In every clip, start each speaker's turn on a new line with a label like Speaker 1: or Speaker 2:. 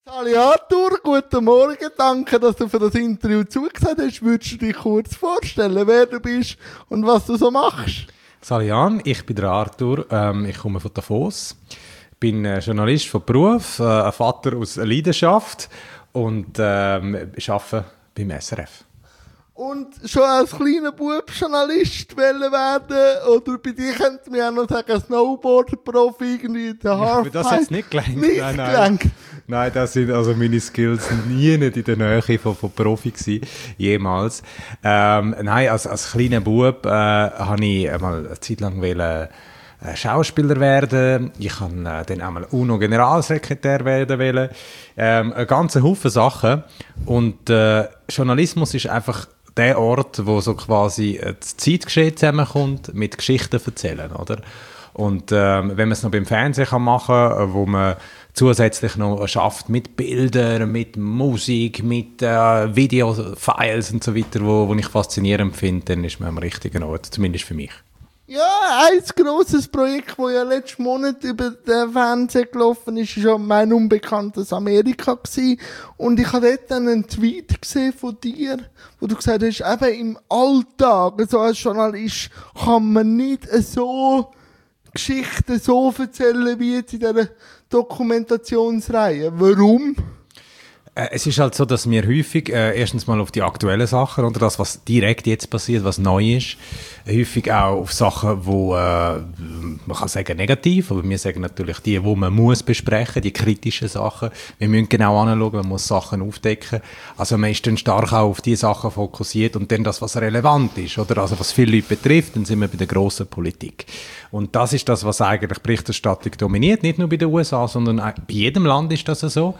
Speaker 1: Hallo Arthur, guten Morgen, danke, dass du für das Interview zugesagt hast. Würdest du dich kurz vorstellen, wer du bist und was du so machst?
Speaker 2: Salian, ich bin der Arthur, ich komme von Davos, bin Journalist von Beruf, ein Vater aus Leidenschaft und arbeite beim SRF.
Speaker 1: Und schon als kleiner Bub Journalist werden oder bei dir könnte man auch noch sagen Snowboard-Profi, irgendwie der Halfpipe.
Speaker 2: Aber das hat es nicht gelangt.
Speaker 1: Nicht gelangt.
Speaker 2: Nein, das sind also meine Skills nie nicht in der Nähe von Profi gewesen, jemals. Nein, als kleiner Bub habe ich mal eine Zeit lang Schauspieler werden. Ich kann dann auch mal UNO-Generalsekretär werden wollen. Ein ganzer Haufen Sachen. Und Journalismus ist einfach der Ort, wo so quasi das Zeitgeschehen zusammenkommt, mit Geschichten erzählen, oder? Und wenn man es noch beim Fernsehen machen kann, wo man zusätzlich noch schafft mit Bildern, mit Musik, mit Videofiles und so weiter, wo ich faszinierend finde, dann ist man am richtigen Ort, zumindest für mich.
Speaker 1: Ja, ein grosses Projekt, das ja letzten Monat über den Fernsehen gelaufen ist, war ja «Mein unbekanntes Amerika» gewesen. Und ich habe dort dann einen Tweet gesehen von dir, wo du gesagt hast, eben im Alltag, so als Journalist, kann man nicht so Geschichten so erzählen wie jetzt in dieser Dokumentationsreihe. Warum?
Speaker 2: Es ist halt so, dass wir häufig erstens mal auf die aktuellen Sachen oder das, was direkt jetzt passiert, was neu ist, häufig auch auf Sachen, wo man kann sagen negativ, aber wir sagen natürlich die, wo man muss besprechen, die kritischen Sachen. Wir müssen genau anschauen, man muss Sachen aufdecken. Also man ist dann stark auch auf die Sachen fokussiert und dann das, was relevant ist, oder? Also was viele Leute betrifft, dann sind wir bei der grossen Politik. Und das ist das, was eigentlich Berichterstattung dominiert, nicht nur bei den USA, sondern bei jedem Land ist das so.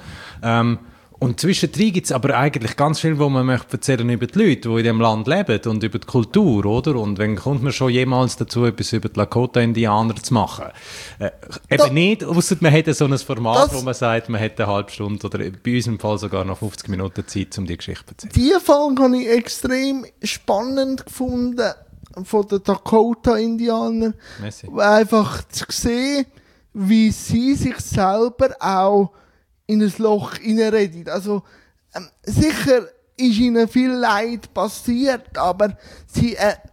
Speaker 2: Und zwischendrin gibt es aber eigentlich ganz viel, wo man möchte erzählen über die Leute, die in dem Land leben und über die Kultur, oder? Und wenn kommt man schon jemals dazu, etwas über die Lakota-Indianer zu machen? Eben nicht, ausser man hätte so ein Format, wo man sagt, man hätte eine halbe Stunde oder bei uns im Fall sogar noch 50 Minuten Zeit, um die Geschichte zu erzählen.
Speaker 1: Diese Folge habe ich extrem spannend gefunden von den Dakota-Indianern. Einfach zu sehen, wie sie sich selber auch in ein Loch hineinreden. Also, sicher ist ihnen viel Leid passiert, aber sie,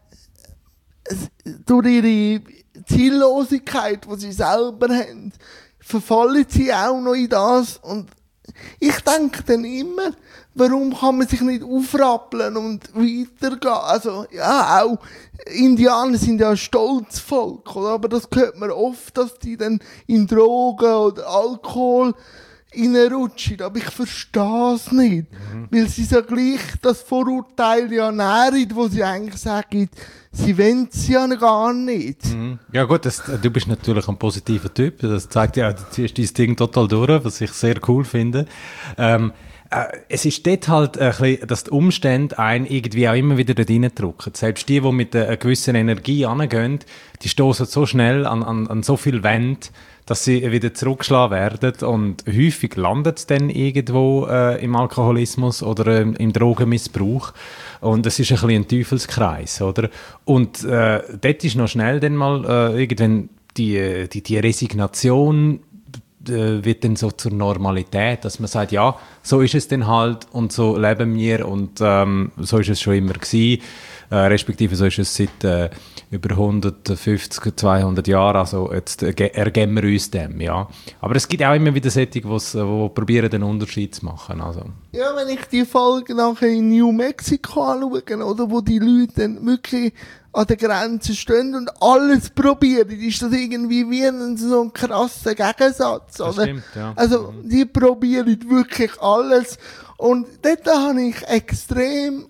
Speaker 1: durch ihre Ziellosigkeit, die sie selber haben, verfallen sie auch noch in das. Und ich denke dann immer, warum kann man sich nicht aufrappeln und weitergehen? Also, ja, auch Indianer sind ja ein stolzes Volk, oder? Aber das hört man oft, dass die dann in Drogen oder Alkohol reinrutschen, aber ich verstehe es nicht. Weil sie so gleich das Vorurteil ja nähren, wo sie eigentlich sagen, sie wollen es ja gar nicht.
Speaker 2: Ja gut, du bist natürlich ein positiver Typ, das zeigt ja, du ziehst dein Ding total durch, was ich sehr cool finde. Es ist dort halt ein bisschen, dass die Umstände einen irgendwie auch immer wieder dort reindrücken. Selbst die mit einer gewissen Energie angehen, die stoßen so schnell an so viele Wände, dass sie wieder zurückgeschlagen werden und häufig landet es dann irgendwo im Alkoholismus oder im Drogenmissbrauch und es ist ein bisschen ein Teufelskreis, oder? Und dort ist noch schnell dann mal irgendwann die Resignation wird dann so zur Normalität, dass man sagt, ja, so ist es dann halt und so leben wir und so ist es schon immer gewesen, respektive so ist es seit über 150, 200 Jahren, also jetzt ergeben wir uns dem, ja. Aber es gibt auch immer wieder solche, die probieren, den Unterschied zu machen, also.
Speaker 1: Ja, wenn ich die Folge nachher in New Mexico anschaue, oder, wo die Leute dann wirklich an der Grenze stehen und alles probieren, ist das irgendwie wie so ein krasser Gegensatz, oder? Das
Speaker 2: stimmt, ja.
Speaker 1: Also, die probieren wirklich alles und dort habe ich extrem,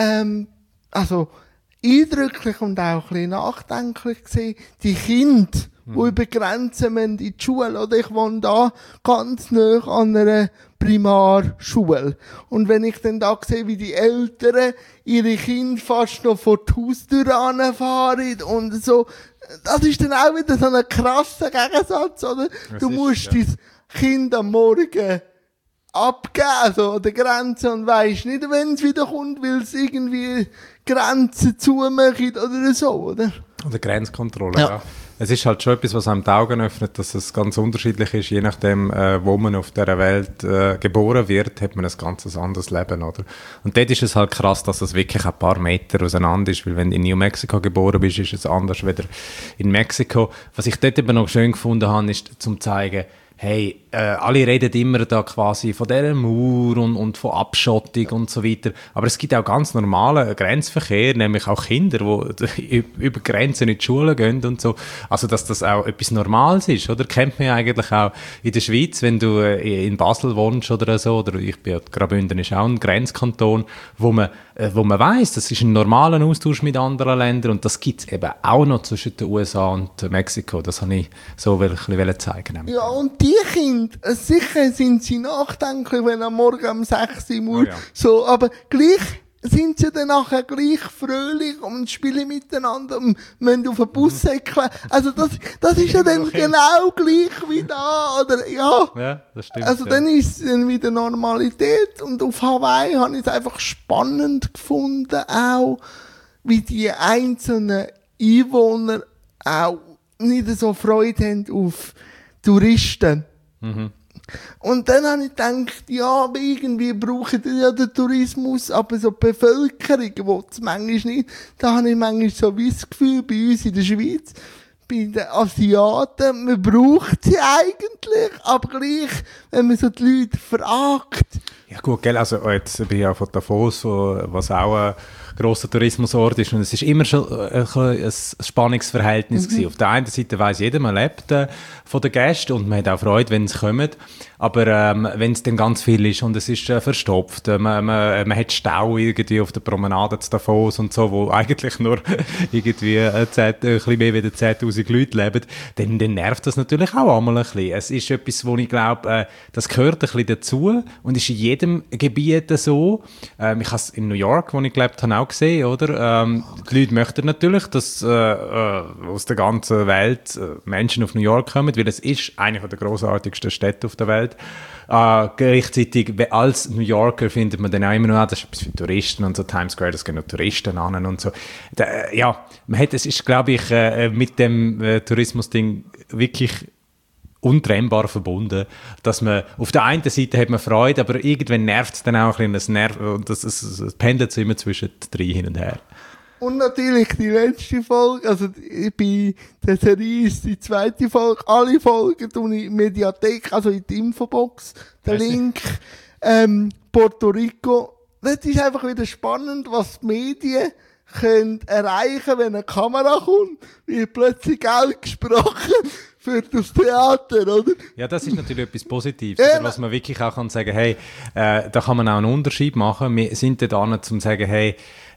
Speaker 1: eindrücklich und auch ein bisschen nachdenklich gesehen, die Kinder, die über Grenzen in die Schule, oder ich wohne da ganz nah an einer Primarschule. Und wenn ich dann da sehe, wie die Eltern ihre Kinder fast noch vor die Haustür fahren und so, das ist dann auch wieder so ein krasser Gegensatz, oder? Du musst dein Kind am Morgen abgeben, also an der Grenze und weisst nicht, wenn es wieder kommt, weil es irgendwie Grenzen zumachen oder so, oder?
Speaker 2: Oder Grenzkontrolle, ja. Es ist halt schon etwas, was einem die Augen öffnet, dass es ganz unterschiedlich ist, je nachdem, wo man auf dieser Welt geboren wird, hat man ein ganz anderes Leben, oder? Und dort ist es halt krass, dass es wirklich ein paar Meter auseinander ist, weil wenn du in New Mexico geboren bist, ist es anders als in Mexiko. Was ich dort eben noch schön gefunden habe, ist, zum zeigen, hey, alle reden immer da quasi von dieser Mauer und von Abschottung und so weiter. Aber es gibt auch ganz normalen Grenzverkehr, nämlich auch Kinder, die über Grenzen in die Schule gehen und so. Also, dass das auch etwas Normales ist, oder? Kennt man ja eigentlich auch in der Schweiz, wenn du in Basel wohnst oder so, oder ich bin ja, Graubünden ist auch ein Grenzkanton, wo man weiss, das ist ein normaler Austausch mit anderen Ländern und das gibt es eben auch noch zwischen den USA und Mexiko. Das wollte ich so ein bisschen zeigen.
Speaker 1: Ja, und die Kinder, sicher sind sie nachdenklich, wenn am Morgen um 6 Uhr so, aber gleich sind sie dann nachher gleich fröhlich und spielen miteinander und müssen auf den Bus säckeln. Also das ist ja dann genau gleich wie da, oder? Ja,
Speaker 2: das stimmt.
Speaker 1: Also dann ist es dann wieder Normalität und auf Hawaii habe ich es einfach spannend gefunden, auch wie die einzelnen Einwohner auch nicht so Freude haben auf Touristen. Und dann habe ich gedacht, ja, aber irgendwie brauchen die ja den Tourismus, aber so die Bevölkerung will es manchmal nicht. Da habe ich manchmal so wie das Gefühl, bei uns in der Schweiz, bei den Asiaten, man braucht sie eigentlich, aber gleich, wenn man so die Leute fragt.
Speaker 2: Ja gut, gell, also jetzt bin ich ja von Davos, was auch ein grosser Tourismusort ist und es ist immer schon ein Spannungsverhältnis gewesen. Auf der einen Seite weiss jeder, man lebt von den Gästen und man hat auch Freude, wenn sie kommen, aber wenn es dann ganz viel ist und es ist verstopft, man hat Stau irgendwie auf der Promenade zu Davos und so, wo eigentlich nur irgendwie ein bisschen mehr als 10'000 Leute leben, dann nervt das natürlich auch einmal ein bisschen. Es ist etwas, wo ich glaube, das gehört ein bisschen dazu und ist in jedem Gebiet so. Ich habe es in New York, wo ich gelebt habe, auch gesehen, oder? Die Leute möchten natürlich, dass aus der ganzen Welt Menschen auf New York kommen, weil es ist eine der grossartigsten Städte auf der Welt. Gleichzeitig, als New Yorker findet man dann auch immer noch, das ist etwas für Touristen und so, Times Square, das gehen noch Touristen an und so. Es ist, glaube ich, mit dem Tourismus-Ding wirklich untrennbar verbunden, dass man, auf der einen Seite hat man Freude, aber irgendwann nervt es dann auch ein bisschen, es pendelt so immer zwischen drei hin und her.
Speaker 1: Und natürlich die letzte Folge, also bei der Serie ist die zweite Folge, alle Folgen tue ich in die Mediathek, also in die Infobox, der Link, Puerto Rico. Das ist einfach wieder spannend, was die Medien können erreichen, wenn eine Kamera kommt, wird plötzlich Geld gesprochen für das Theater, oder?
Speaker 2: Ja, das ist natürlich etwas Positives, oder? Was man wirklich auch kann sagen, hey, da kann man auch einen Unterschied machen. Wir sind da dran, um zu sagen, hey,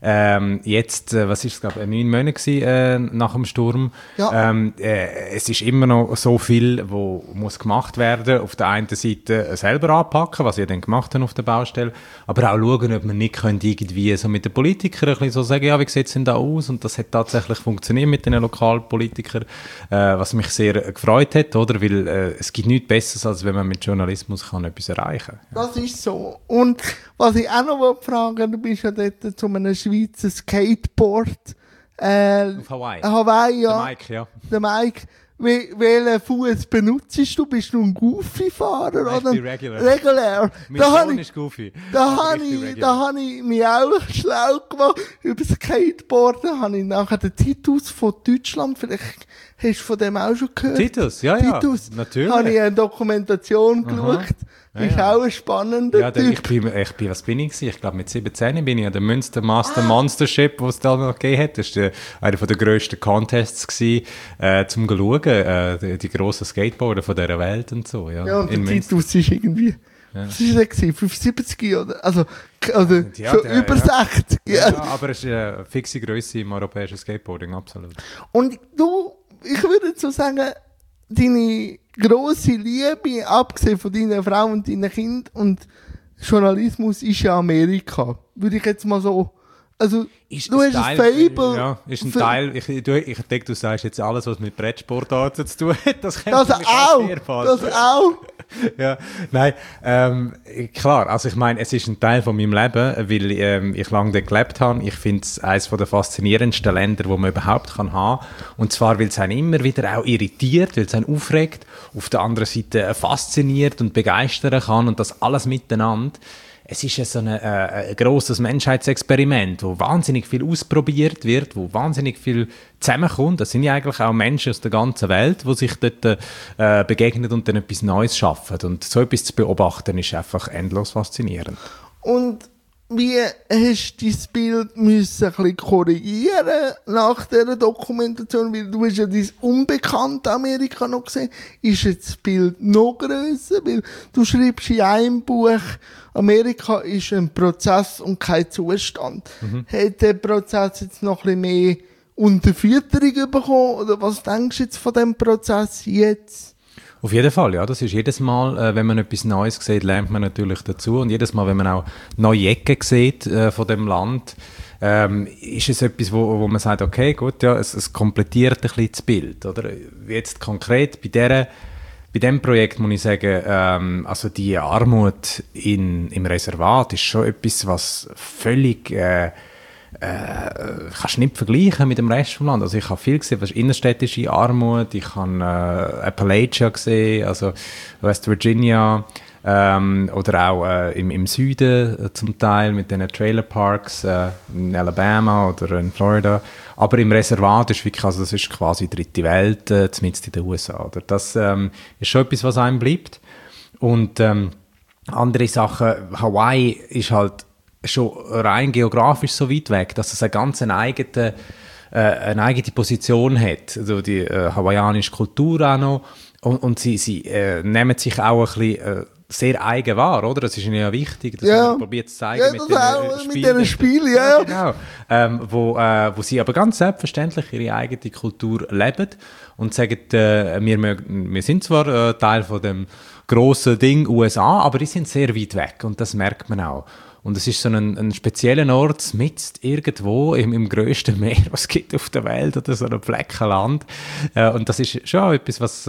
Speaker 2: jetzt, was ist es, glaube ich, 9 Monate gewesen, nach dem Sturm. Ja. Es ist immer noch so viel, wo muss gemacht werden. Auf der einen Seite selber anpacken, was wir dann gemacht haben auf der Baustelle, aber auch schauen, ob man nicht irgendwie so mit den Politikern ein bisschen so sagen, ja, wie sieht es denn da aus? Und das hat tatsächlich funktioniert mit den Lokalpolitikern, was mich sehr gefreut hat, oder? Weil es gibt nichts Besseres, als wenn man mit Journalismus kann etwas erreichen kann. Ja.
Speaker 1: Das ist so. Und was ich auch noch fragen will, du bist ja dort zu einem Schweizer Skateboard.
Speaker 2: Auf Hawaii.
Speaker 1: Hawaii, ja.
Speaker 2: Der Mike, ja.
Speaker 1: Der Mike. Welchen Fuß benutzt du? Bist du ein Goofy-Fahrer?
Speaker 2: Nein,
Speaker 1: oder?
Speaker 2: Ich bin
Speaker 1: Regular.
Speaker 2: Mein Sohn ist Goofy.
Speaker 1: Da habe ich mich auch schlau gemacht. Über Skateboarden habe ich nachher den Titus von Deutschland, vielleicht hast du von dem auch schon gehört.
Speaker 2: Titus, ja,
Speaker 1: Titus.
Speaker 2: Natürlich.
Speaker 1: Habe ich eine Dokumentation geschaut. Ist auch ein spannender Typ.
Speaker 2: Was bin ich gewesen? Ich glaube, mit 17 bin ich an der Münster Master Monstership, was es da noch gegeben hat. Das war einer der grössten Contests gewesen, zum schauen, die grossen Skateboarder von dieser Welt und so. Ja,
Speaker 1: und der Titus ist irgendwie, was war der gewesen? 75 oder? Also schon über 60.
Speaker 2: Ja, aber es ist eine fixe Grösse im europäischen Skateboarding, absolut.
Speaker 1: Und ich würde so sagen, deine grosse Liebe, abgesehen von deiner Frau und deinen Kindern und Journalismus, ist ja Amerika. Würde ich jetzt mal so... Also, du hast ein Fable.
Speaker 2: Ja, ist ein Teil. Ich denke, du sagst jetzt alles, was mit Brettsportarten zu tun hat. Das
Speaker 1: auch.
Speaker 2: Ja, nein, klar, also ich meine, es ist ein Teil von meinem Leben, weil ich lange dort gelebt habe. Ich finde es eines der faszinierendsten Länder, die man überhaupt kann haben. Und zwar, weil es einen immer wieder auch irritiert, weil es einen aufregt, auf der anderen Seite fasziniert und begeistern kann und das alles miteinander. Es ist ja so ein grosses Menschheitsexperiment, wo wahnsinnig viel ausprobiert wird, wo wahnsinnig viel zusammenkommt. Das sind ja eigentlich auch Menschen aus der ganzen Welt, die sich dort begegnen und dann etwas Neues schaffen. Und so etwas zu beobachten, ist einfach endlos faszinierend.
Speaker 1: Und wie hast du dein Bild müssen ein bisschen korrigieren nach dieser Dokumentation? Weil du hast ja dein unbekannte Amerika noch gesehen. Ist jetzt das Bild noch grösser? Weil du schreibst in einem Buch, Amerika ist ein Prozess und kein Zustand. Hat der Prozess jetzt noch ein bisschen mehr Unterfütterung bekommen? Oder was denkst du jetzt von diesem Prozess jetzt?
Speaker 2: Auf jeden Fall, ja. Das ist jedes Mal, wenn man etwas Neues sieht, lernt man natürlich dazu. Und jedes Mal, wenn man auch neue Ecken sieht von dem Land, ist es etwas, wo man sagt, okay, gut, ja, es komplettiert ein bisschen das Bild. Oder? Jetzt konkret bei diesem Projekt muss ich sagen, also die Armut im Reservat ist schon etwas, was völlig kannst du nicht vergleichen mit dem Rest vom Land. Also ich habe viel gesehen, was innerstädtische Armut, ich habe Appalachia gesehen, also West Virginia, oder auch im Süden zum Teil mit den Trailerparks in Alabama oder in Florida. Aber im Reservat ist wirklich, also das ist quasi dritte Welt, zumindest in den USA. Oder? Das ist schon etwas, was einem bleibt. Und andere Sachen, Hawaii ist halt schon rein geografisch so weit weg, dass es eine eigene Position hat. Also die hawaiianische Kultur auch noch. Und sie nehmen sich auch ein bisschen sehr eigen wahr, oder? Das ist ihnen ja wichtig, dass man probiert zu zeigen
Speaker 1: mit diesen Spielen. Ja.
Speaker 2: Genau. Wo sie aber ganz selbstverständlich ihre eigene Kultur leben und sagen, wir sind zwar Teil von dem grossen Ding USA, aber die sind sehr weit weg und das merkt man auch. Und es ist so ein spezieller Ort, mitten irgendwo im grössten Meer, was es gibt auf der Welt, oder so ein Flecken Land. Und das ist schon etwas, was,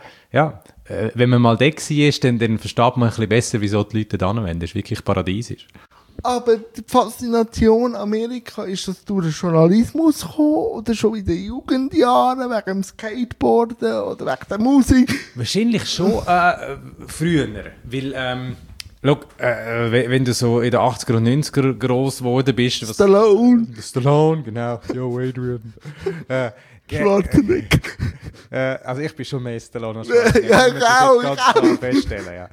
Speaker 2: wenn man mal da war, dann versteht man ein bisschen besser, wieso die Leute da hinwollen. Das ist wirklich paradiesisch.
Speaker 1: Aber die Faszination Amerika, ist das durch den Journalismus gekommen oder schon in den Jugendjahren, wegen dem Skateboarden oder wegen der Musik?
Speaker 2: Wahrscheinlich schon früher, weil schau, wenn du so in den 80er und 90er gross geworden bist...
Speaker 1: Stallone,
Speaker 2: genau. Yo, Adrian.
Speaker 1: Schwarzenegger.
Speaker 2: Also ich bin schon mehr Stallone als
Speaker 1: Schwarzenegger. Ja, ich auch.
Speaker 2: Ganz klar feststellen,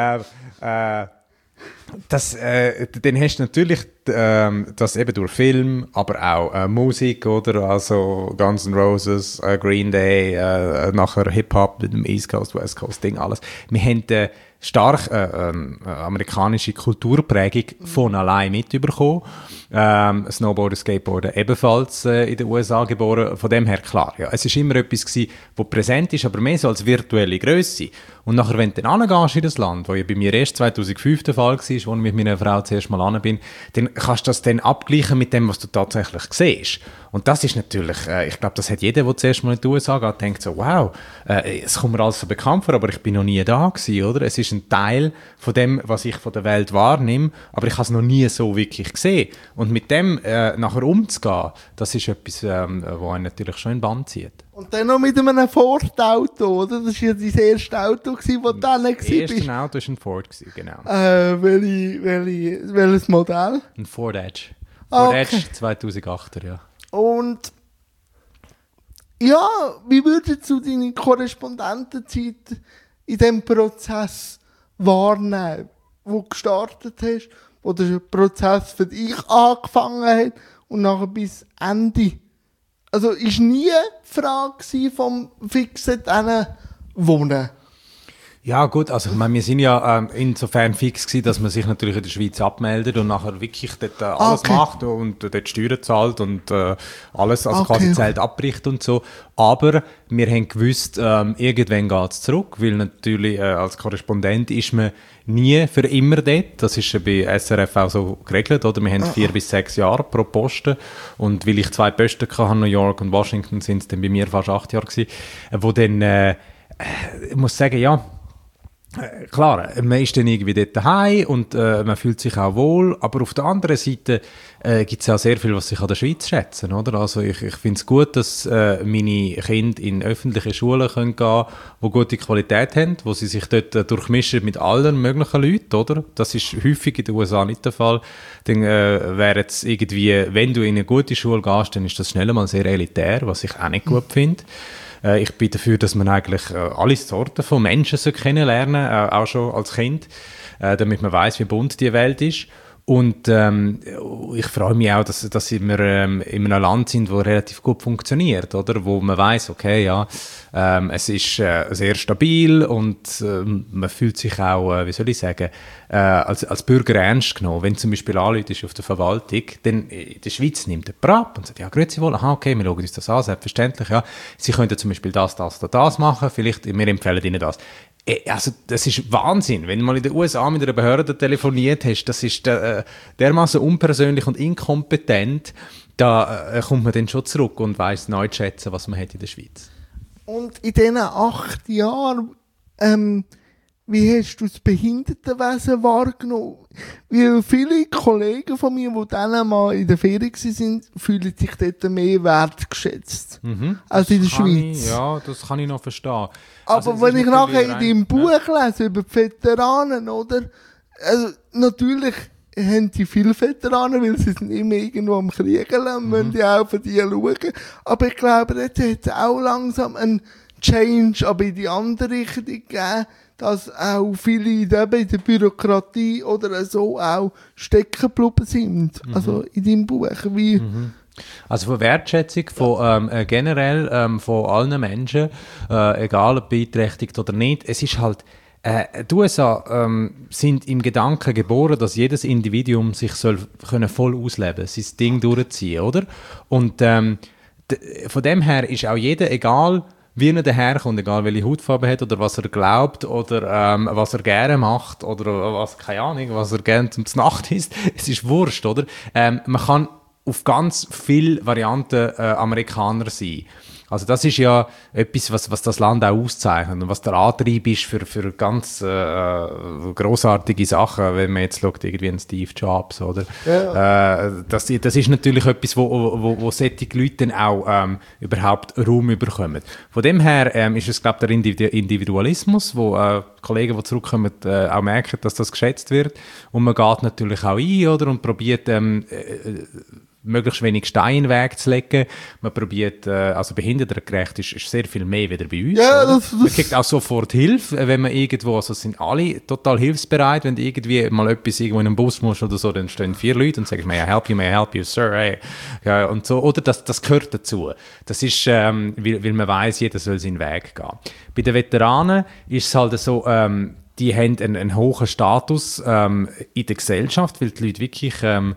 Speaker 2: ja. Dann hast du natürlich das eben durch Film, aber auch Musik, oder? Also Guns N' Roses, Green Day, nachher Hip-Hop mit dem East Coast, West Coast Ding, alles. Wir haben stark amerikanische Kulturprägung von allein mitbekommen. Snowboarden, Skateboarden ebenfalls in den USA geboren. Von dem her klar. Ja, es war immer etwas gewesen, das präsent ist, aber mehr so als virtuelle Grösse. Und nachher, wenn du dann hingehst in das Land, wo ja bei mir erst 2005 der Fall war, wo ich mit meiner Frau zuerst mal hin bin, dann kannst du das dann abgleichen mit dem, was du tatsächlich siehst. Und das ist natürlich, ich glaube, das hat jeder, der zuerst mal in die USA geht, denkt so, wow, es kommt mir alles so bekannt vor, aber ich bin noch nie da gewesen, oder? Es ist ein Teil von dem, was ich von der Welt wahrnehme, aber ich habe es noch nie so wirklich gesehen. Und mit dem nachher umzugehen, das ist etwas, was einen natürlich schon in den Bann zieht.
Speaker 1: Und dann noch mit einem Ford-Auto, oder? Das war ja dein erstes Auto, das du dann warst.
Speaker 2: Das erste Auto war ein Ford, genau.
Speaker 1: Welches Modell?
Speaker 2: Ein Ford Edge.
Speaker 1: Ford
Speaker 2: Edge 2008er, ja.
Speaker 1: Und ja, wie würdest du deine Korrespondentenzeit in diesem Prozess wahrnehmen, wo du gestartet hast, wo der Prozess für dich angefangen hat und nachher bis Ende? Also ist nie die Frage vom fixen Wohnen.
Speaker 2: Ja gut, also ich meine, wir sind ja insofern fix gewesen, dass man sich natürlich in der Schweiz abmeldet und nachher wirklich dort alles macht und dort Steuern zahlt und alles, also quasi Zelt abbricht und so. Aber wir haben gewusst, irgendwann geht es zurück, weil natürlich als Korrespondent ist man nie für immer dort. Das ist ja bei SRF auch so geregelt, oder? Wir haben 4 bis 6 Jahre pro Posten und weil ich 2 Posten hatte, New York und Washington, sind es dann bei mir fast 8 Jahre gewesen, wo dann, ich muss sagen, ja, Klar, man ist dann irgendwie dort daheim und man fühlt sich auch wohl, aber auf der anderen Seite gibt es auch sehr viel, was sich an der Schweiz schätzen, oder? Also ich finde es gut, dass meine Kinder in öffentliche Schulen können gehen, die gute Qualität haben, wo sie sich dort durchmischen mit allen möglichen Leuten, oder? Das ist häufig in den USA nicht der Fall. Dann wäre es irgendwie, wenn du in eine gute Schule gehst, dann ist das schnell mal sehr elitär, was ich auch nicht gut finde. Ich bin dafür, dass man eigentlich alle Sorten von Menschen kennenlernen soll, auch schon als Kind, damit man weiß, wie bunt die Welt ist. Und ich freue mich auch, dass wir in einem Land sind, das relativ gut funktioniert, oder? Wo man weiß, okay, ja, es ist sehr stabil und man fühlt sich auch, wie soll ich sagen, als Bürger ernst genommen. Wenn zum Beispiel anläutest auf der Verwaltung, dann in der Schweiz nimmt jemand ab und sagt, ja, grüezi wohl, aha, okay, wir schauen uns das an, selbstverständlich, ja. Sie könnten zum Beispiel das oder das machen, vielleicht, wir empfehlen Ihnen das. Also, das ist Wahnsinn. Wenn du mal in den USA mit einer Behörde telefoniert hast, das ist dermaßen unpersönlich und inkompetent, da kommt man dann schon zurück und weiss neu zu schätzen, was man hat in der Schweiz.
Speaker 1: Und in diesen 8 Jahren, wie hast du das Behindertenwesen wahrgenommen? Weil viele Kollegen von mir, die dann mal in der Ferien waren, fühlen sich dort mehr wertgeschätzt als in der Schweiz.
Speaker 2: Ja, das kann ich noch verstehen.
Speaker 1: Aber also, wenn ich nachher in deinem Buch lese über die Veteranen, oder? Also, natürlich haben die viele Veteranen, weil sie sind immer irgendwo am Kriegen und müssen ja auch für die schauen. Aber ich glaube, jetzt hat es auch langsam einen Change, aber in die andere Richtung gegeben, dass auch viele in der Bürokratie oder so auch stecken geblieben sind. Also in deinem Buch. Wie
Speaker 2: Also von Wertschätzung von generell von allen Menschen, egal ob beeinträchtigt oder nicht, es ist halt, die USA sind im Gedanken geboren, dass jedes Individuum sich soll können voll ausleben, sein Ding durchziehen, oder? Und von dem her ist auch jeder, egal wie er daherkommt, egal welche Hautfarbe er hat oder was er glaubt oder was er gerne macht oder was, keine Ahnung, was er gerne zum Nacht isst, es ist Wurscht, oder? Man kann auf ganz viele Varianten Amerikaner sein. Also das ist ja etwas, was das Land auch auszeichnet und was der Antrieb ist für ganz grossartige Sachen, wenn man jetzt schaut, irgendwie einen Steve Jobs, oder? Ja. Das ist natürlich etwas, wo solche Leute dann auch überhaupt Raum bekommen. Von dem her ist es, glaube ich, der Individualismus, wo Kollegen, die zurückkommen, auch merken, dass das geschätzt wird. Und man geht natürlich auch ein, oder? Und probiert möglichst wenig Steine in den Weg zu legen. Man probiert, also behindertengerecht ist sehr viel mehr wieder bei uns. Ja, man kriegt auch sofort Hilfe, wenn man irgendwo, also sind alle total hilfsbereit, wenn du irgendwie mal etwas irgendwo in einem Bus musst oder so, dann stehen 4 Leute und sagen, may I help you, sir, hey. Ja, und so, oder das gehört dazu. Das ist, weil man weiss, jeder soll seinen Weg gehen. Bei den Veteranen ist es halt so, die haben einen hohen Status in der Gesellschaft, weil die Leute wirklich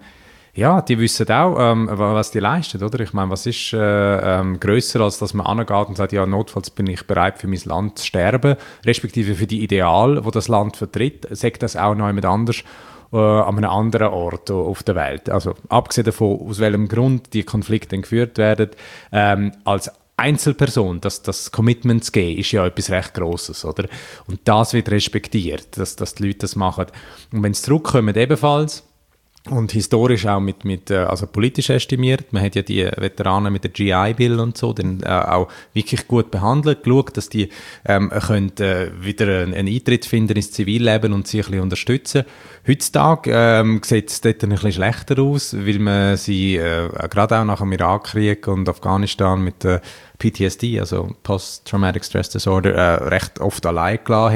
Speaker 2: ja, die wissen auch, was die leisten, oder? Ich meine, was ist grösser, als dass man angeht und sagt, ja, notfalls bin ich bereit, für mein Land zu sterben, respektive für die Ideale, die das Land vertritt, sagt das auch noch jemand anders an einem anderen Ort auf der Welt. Also, abgesehen davon, aus welchem Grund die Konflikte geführt werden, als Einzelperson, das Commitment zu geben, ist ja etwas recht Grosses, oder? Und das wird respektiert, dass die Leute das machen. Und wenn sie zurückkommen, ebenfalls, und historisch auch also politisch estimiert. Man hat ja die Veteranen mit der GI-Bill und so dann auch wirklich gut behandelt, geschaut, dass die können wieder einen Eintritt finden ins Zivilleben und sie ein bisschen unterstützen. Heutzutage sieht es dort ein bisschen schlechter aus, weil man sie gerade auch nach dem Irakkrieg und Afghanistan mit der PTSD, also Post-Traumatic Stress Disorder, recht oft allein gelassen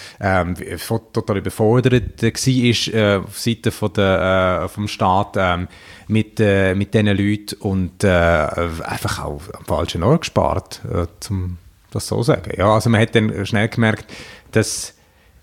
Speaker 2: hat, total überfordert war auf Seite vom Staat mit diesen Leuten und einfach auch am falschen Ort gespart, um das so zu sagen. Ja, also man hat dann schnell gemerkt, dass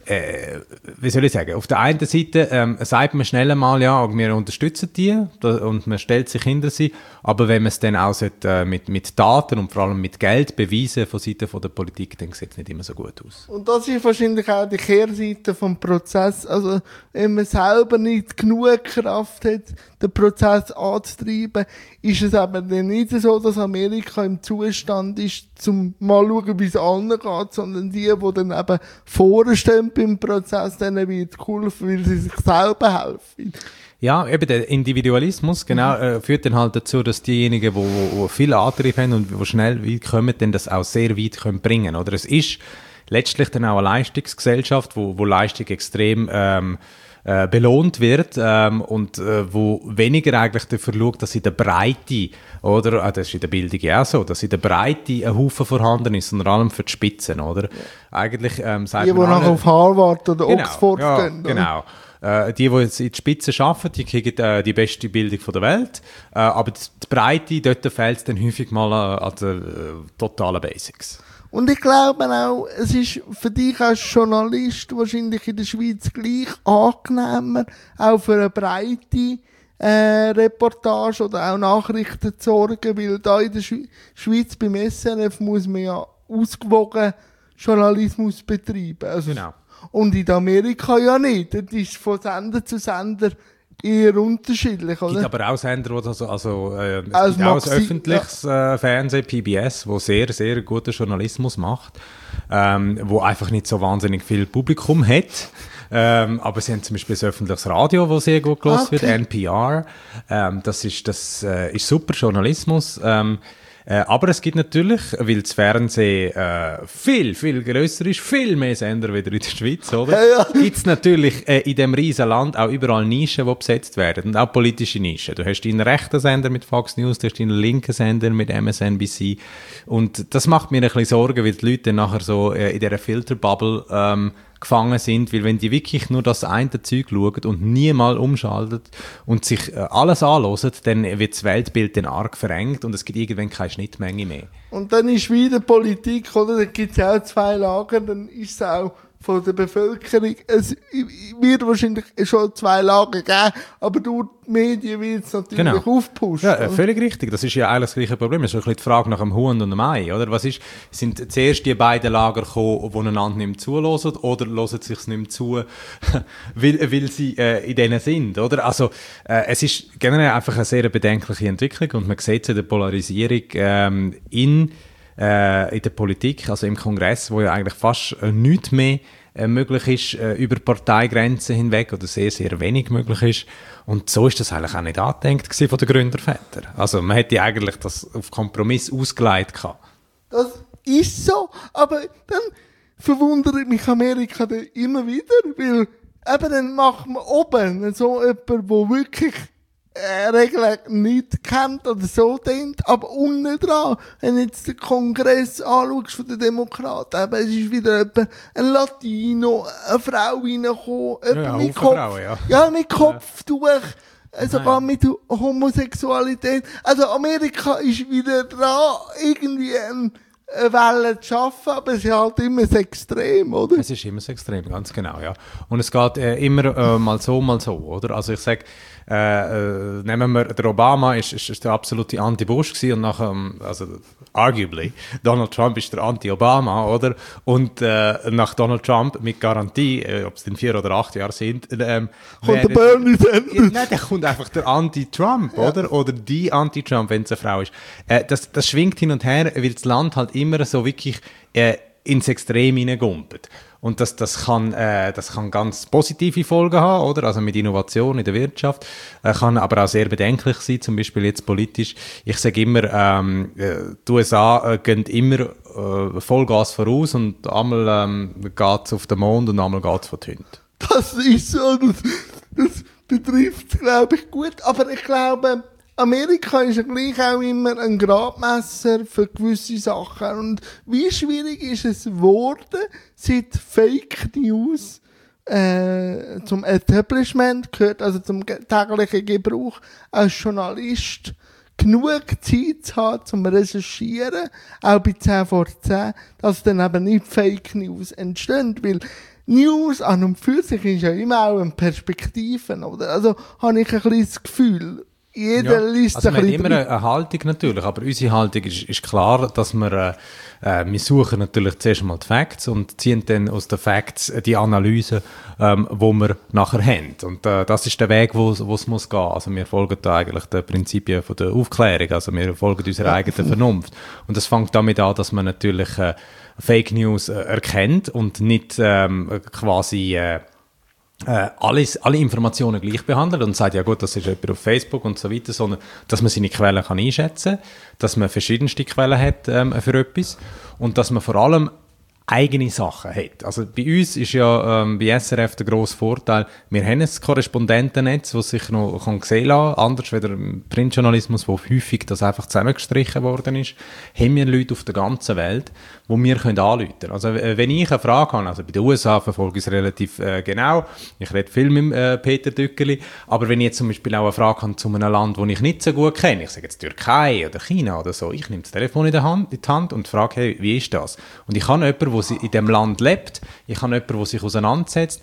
Speaker 2: wie soll ich sagen, auf der einen Seite sagt man schnell einmal, ja, wir unterstützen die und man stellt sich hinter sie, aber wenn man es dann auch mit Daten und vor allem mit Geld beweisen von Seiten der Politik, dann sieht es nicht immer so gut aus. Und
Speaker 1: das ist wahrscheinlich auch die Kehrseite vom Prozess, also wenn man selber nicht genug Kraft hat, den Prozess anzutreiben, ist es aber dann nicht so, dass Amerika im Zustand ist, zum mal schauen, wie es allen geht, sondern die dann eben vorne stehen beim Prozess, denen wird geholfen, weil sie sich selber helfen.
Speaker 2: Ja, eben der Individualismus, genau, führt dann halt dazu, dass diejenigen, die viel Antrieb haben und die schnell weit kommen, dann das auch sehr weit können bringen, oder? Es ist letztlich dann auch eine Leistungsgesellschaft, wo Leistung extrem belohnt wird und wo weniger eigentlich dafür schaut, dass in der Breite, oder, das ist in der Bildung ja auch so, dass in der Breite ein Haufen vorhanden ist, sondern allem für die Spitzen, oder? Ja. Eigentlich sagt
Speaker 1: die nachher auf Harvard oder
Speaker 2: genau,
Speaker 1: Oxford gehen.
Speaker 2: Genau. Die jetzt in der Spitze arbeiten, die kriegen die beste Bildung der Welt, aber die Breite, dort fehlt es dann häufig mal an den totalen Basics.
Speaker 1: Und ich glaube auch, es ist für dich als Journalist wahrscheinlich in der Schweiz gleich angenehmer, auch für eine breite Reportage oder auch Nachrichten zu sorgen, weil da in der Schweiz beim SRF muss man ja ausgewogen Journalismus betreiben. Also
Speaker 2: genau.
Speaker 1: Und in Amerika ja nicht. Das ist von Sender zu Sender eher unterschiedlich, oder?
Speaker 2: Es gibt aber auch Sender, es gibt auch ein öffentliches Fernsehen, PBS, wo sehr, sehr guten Journalismus macht, wo einfach nicht so wahnsinnig viel Publikum hat. Aber sie haben zum Beispiel das öffentliches Radio, das sehr gut gehört wird, NPR. Das ist super Journalismus. Aber es gibt natürlich, weil das Fernsehen viel, viel grösser ist, viel mehr Sender wieder in der Schweiz, oder? Ja. Gibt es natürlich in diesem riesen Land auch überall Nischen, die besetzt werden. Und auch politische Nischen. Du hast deinen rechten Sender mit Fox News, du hast deinen linken Sender mit MSNBC. Und das macht mir ein bisschen Sorgen, weil die Leute dann nachher so in dieser Filterbubble gefangen sind, weil wenn die wirklich nur das eine Zeug schauen und nie mal umschalten und sich alles anhören, dann wird das Weltbild dann arg verengt und es gibt irgendwann keine Schnittmenge mehr.
Speaker 1: Und dann ist wieder Politik, oder? Da gibt es ja auch zwei Lager, dann ist es auch von der Bevölkerung, es wird wahrscheinlich schon zwei Lager geben, aber durch die Medien wird es natürlich aufgepusht.
Speaker 2: Ja, völlig richtig. Das ist ja eigentlich das gleiche Problem. Es ist ein bisschen die Frage nach dem Huhn und dem Ei, oder? Sind zuerst die beiden Lager gekommen, die einander nicht mehr zuhören, oder hören sie sich nicht mehr zu, weil sie in denen sind, oder? Also, es ist generell einfach eine sehr bedenkliche Entwicklung und man sieht es in der Polarisierung in der Politik, also im Kongress, wo ja eigentlich fast nichts mehr möglich ist über Parteigrenzen hinweg oder sehr, sehr wenig möglich ist. Und so ist das eigentlich auch nicht angedenkt von den Gründervätern. Also man hätte eigentlich das auf Kompromiss ausgelegt gehabt.
Speaker 1: Das ist so, aber dann verwundert mich Amerika dann immer wieder, weil eben dann macht man oben so jemand, der wirklich Regeln nicht kennt oder so denkt, aber unten dran, wenn du jetzt den Kongress anschaust von den Demokraten, eben, es ist wieder ein Latino, eine Frau reingekommen, mit Kopf, mit Kopftuch, sogar mit Homosexualität. Also Amerika ist wieder dran, irgendwie eine Welle zu schaffen, aber es ist halt immer das Extrem, oder?
Speaker 2: Es ist immer das Extrem, ganz genau, ja. Und es geht immer mal so, oder? Also ich sage, nehmen wir, der Obama ist der absolute Anti-Bush gewesen und nachher, also arguably, Donald Trump ist der Anti-Obama, oder? Und nach Donald Trump mit Garantie, ob es denn 4 oder 8 Jahre sind,
Speaker 1: kommt der Bernie Sanders.
Speaker 2: Nein, der kommt einfach der Anti-Trump, oder? Oder die Anti-Trump, wenn es eine Frau ist. Das schwingt hin und her, weil das Land halt immer so wirklich ins Extrem hineingumpelt. Und das kann ganz positive Folgen haben, oder? Also mit Innovation in der Wirtschaft. Kann aber auch sehr bedenklich sein, zum Beispiel jetzt politisch. Ich sage immer, die USA gehen immer Vollgas voraus und einmal geht es auf den Mond und einmal geht es von den Hunden.
Speaker 1: Das ist so, das betrifft es, glaube ich, gut. Aber ich glaube, Amerika ist ja gleich auch immer ein Gradmesser für gewisse Sachen. Und wie schwierig ist es geworden, seit Fake News zum Establishment gehört, also zum täglichen Gebrauch als Journalist, genug Zeit zu haben, zum Recherchieren, auch bei 10 vor 10, dass dann eben nicht Fake News entstehen, weil News an und für sich ist ja immer auch eine Perspektive, oder? Also habe ich ein bisschen das Gefühl, jeder liest
Speaker 2: also
Speaker 1: ein
Speaker 2: wir haben
Speaker 1: bisschen
Speaker 2: immer eine Haltung natürlich, aber unsere Haltung ist klar, dass wir suchen natürlich zuerst mal die Facts und ziehen dann aus den Facts die Analyse, wo wir nachher haben. Und das ist der Weg, wo es muss gehen. Also wir folgen da eigentlich den Prinzipien von der Aufklärung, also wir folgen unserer eigenen Vernunft. Und das fängt damit an, dass man natürlich Fake News erkennt und nicht quasi alle Informationen gleich behandelt und sagt, ja gut, das ist jemand auf Facebook und so weiter, sondern dass man seine Quellen kann einschätzen kann, dass man verschiedenste Quellen hat für etwas und dass man vor allem eigene Sachen hat. Also bei uns ist ja bei SRF der grosse Vorteil, wir haben ein Korrespondentennetz, das sich noch sehen lassen kann, anders als im Printjournalismus, wo häufig das einfach zusammengestrichen worden ist, haben wir Leute auf der ganzen Welt, die wir anrufen können. Also wenn ich eine Frage habe, also bei den USA verfolge ich es relativ genau, ich rede viel mit Peter Dückeli, aber wenn ich jetzt zum Beispiel auch eine Frage habe zu einem Land, das ich nicht so gut kenne, ich sage jetzt Türkei oder China oder so, ich nehme das Telefon in die Hand und frage, hey, wie ist das? Und ich habe jemanden, der in diesem Land lebt, ich habe jemanden, der sich auseinandersetzt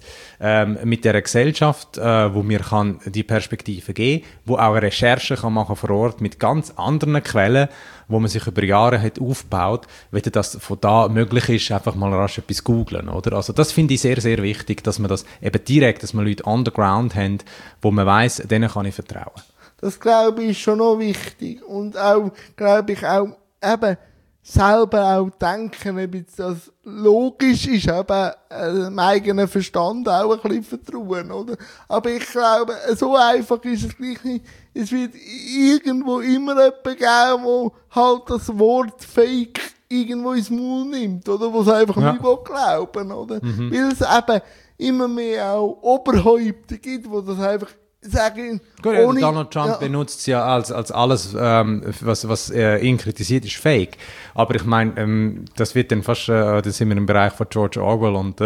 Speaker 2: mit dieser Gesellschaft, wo mir kann die Perspektive geben kann, wo auch eine Recherche kann machen vor Ort mit ganz anderen Quellen, wo man sich über Jahre hat aufgebaut, wenn das von da möglich ist, einfach mal rasch etwas googlen, oder? Also das finde ich sehr, sehr wichtig, dass man das eben direkt, dass man Leute on the ground haben, wo man weiss, denen kann ich vertrauen.
Speaker 1: Das, glaube ich, ist schon noch wichtig. Und auch, glaube ich, auch eben selber auch denken, ob jetzt das logisch ist, eben dem eigenen Verstand auch ein bisschen vertrauen, oder? Aber ich glaube, so einfach ist es gleich nicht. Es wird irgendwo immer jemanden geben, der halt das Wort Fake irgendwo ins Maul nimmt, oder? Wo es einfach nicht glauben, oder? Weil es eben immer mehr auch Oberhäupter gibt, die das einfach sagen,
Speaker 2: gut, ohne, Donald Trump benutzt es ja als alles, was ihn kritisiert, ist Fake. Aber ich meine, das wird dann fast, da sind wir im Bereich von George Orwell und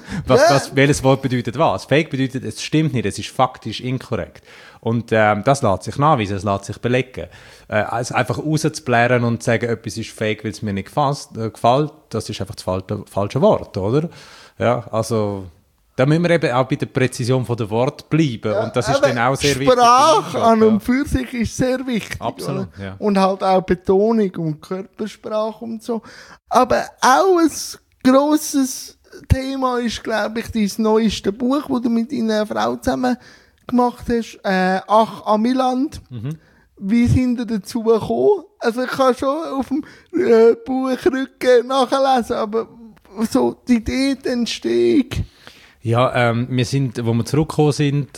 Speaker 2: welches Wort bedeutet was? Fake bedeutet, es stimmt nicht, es ist faktisch inkorrekt. Und das lässt sich nachweisen, es lässt sich belegen. Also einfach rauszublären und zu sagen, etwas ist Fake, weil es mir nicht gefällt, das ist einfach das falsche Wort, oder? Ja, also da müssen wir eben auch bei der Präzision von der Wort bleiben.
Speaker 1: Ja,
Speaker 2: und das ist dann auch sehr wichtig.
Speaker 1: Sprache an und für sich ist sehr wichtig.
Speaker 2: Absolut,
Speaker 1: oder?
Speaker 2: Ja.
Speaker 1: Und halt auch Betonung und Körpersprache und so. Aber auch ein grosses Thema ist, glaube ich, dein neueste Buch, das du mit deiner Frau zusammen gemacht hast. Ach, Amiland. Wie sind ihr dazu gekommen? Also ich kann schon auf dem Buchrücken nachlesen, aber so die Idee, die Entstehung.
Speaker 2: Ja, wir sind, wo wir zurückgekommen sind,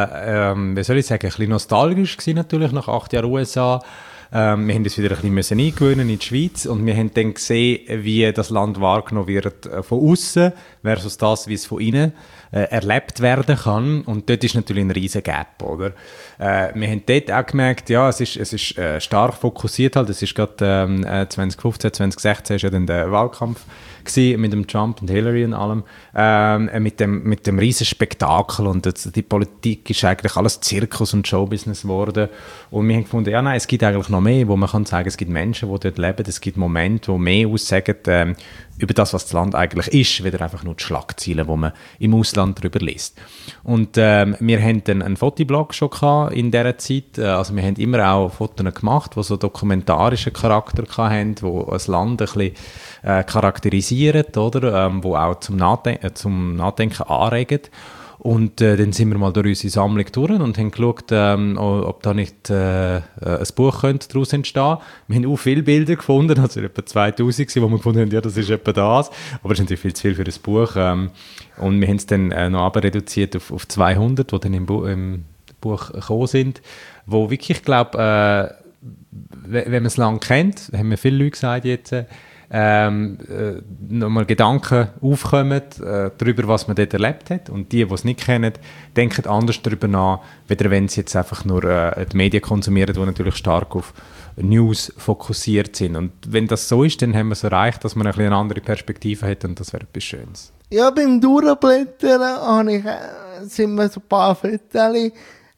Speaker 2: wie soll ich sagen, ein bisschen nostalgisch gewesen natürlich, nach 8 Jahren USA. Wir haben uns wieder ein bisschen eingewöhnen in die Schweiz und wir haben dann gesehen, wie das Land wahrgenommen wird von außen versus das, wie es von innen erlebt werden kann. Und dort ist natürlich ein riesen Gap, oder? Wir haben dort auch gemerkt, ja, es ist stark fokussiert halt. Es ist gerade 2015, 2016 ist ja dann der Wahlkampf gewesen, mit dem Trump und Hillary und allem, mit dem riesen Spektakel und die Politik ist eigentlich alles Zirkus und Showbusiness geworden. Und wir haben gefunden, ja nein, es gibt eigentlich noch mehr, wo man kann sagen, es gibt Menschen, die dort leben, es gibt Momente, die mehr aussagen über das, was das Land eigentlich ist, weder einfach nur die Schlagzeilen, die man im Ausland darüber liest. Und wir haben dann einen Fotoblog schon gehabt in dieser Zeit, also wir haben immer auch Fotos gemacht, die so dokumentarischen Charakter hatten, die ein Land ein bisschen charakterisieren, oder? Wo auch zum Nachdenken anregen. Und dann sind wir mal durch unsere Sammlung durch und haben geschaut, ob da nicht ein Buch daraus entstehen könnte. Wir haben auch viele Bilder gefunden, also etwa 2000, wo wir gefunden haben, ja, das ist etwa das. Aber es ist natürlich viel zu viel für ein Buch. Und wir haben es dann noch reduziert auf 200, die dann im Buch gekommen sind. Wo wirklich, ich glaube, wenn man es lange kennt, haben mir viele Leute gesagt jetzt, nochmal Gedanken aufkommen darüber, was man dort erlebt hat. Und die es nicht kennen, denken anders darüber nach, weder wenn sie jetzt einfach nur die Medien konsumieren, die natürlich stark auf News fokussiert sind. Und wenn das so ist, dann haben wir es erreicht, dass man ein bisschen eine andere Perspektive hat und das wäre etwas Schönes.
Speaker 1: Ja, beim Durchblättern sind mir so ein paar Fotos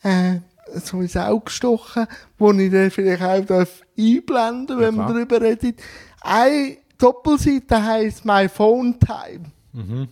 Speaker 1: so ins Auge gestochen, die ich dann vielleicht auch einblenden darf, wenn man darüber redet. Eine Doppelseite heisst My Phone Time.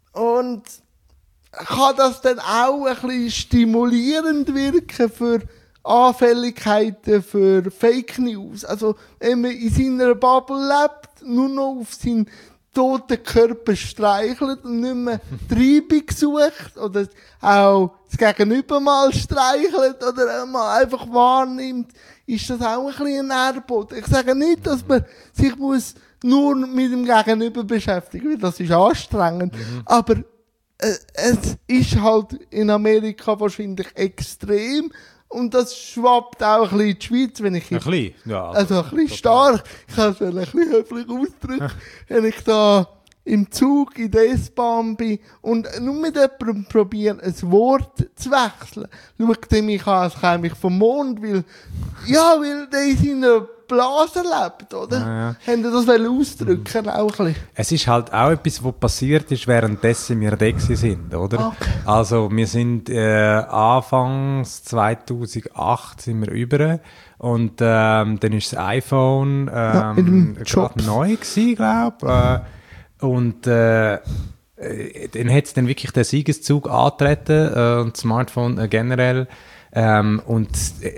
Speaker 1: Und kann das dann auch ein bisschen stimulierend wirken für Anfälligkeiten für Fake News. Also, wenn man in seiner Bubble lebt, nur noch auf seinen toten Körper streichelt und nicht mehr Treibung sucht oder auch das Gegenüber mal streichelt oder mal einfach wahrnimmt, ist das auch ein bisschen ein Nährboden. Ich sage nicht, dass man sich muss nur mit dem Gegenüber beschäftigen, weil das ist anstrengend. Aber es ist halt in Amerika wahrscheinlich extrem und das schwappt auch ein bisschen in die Schweiz, wenn ich...
Speaker 2: Ein bisschen? Ja.
Speaker 1: Also ein bisschen stark. Ich kann es ein bisschen höflich ausdrücken, wenn ich da im Zug, in der S-Bahn bin und nur mit jemandem probiere, ein Wort zu wechseln. Schaut er mich an, als käme ich vom Mond, weil der in seiner Blase lebt, oder?
Speaker 2: Ja.
Speaker 1: Haben Sie das ausdrücken? Auch ein bisschen.
Speaker 2: Es ist halt auch etwas, was passiert ist, währenddessen wir da sind, oder?
Speaker 1: Okay.
Speaker 2: Also wir sind Anfangs 2008 sind wir über und dann ist das iPhone gerade neu gewesen, glaube ich. Und dann hat es dann wirklich den Siegeszug angetreten, und das Smartphone generell. Und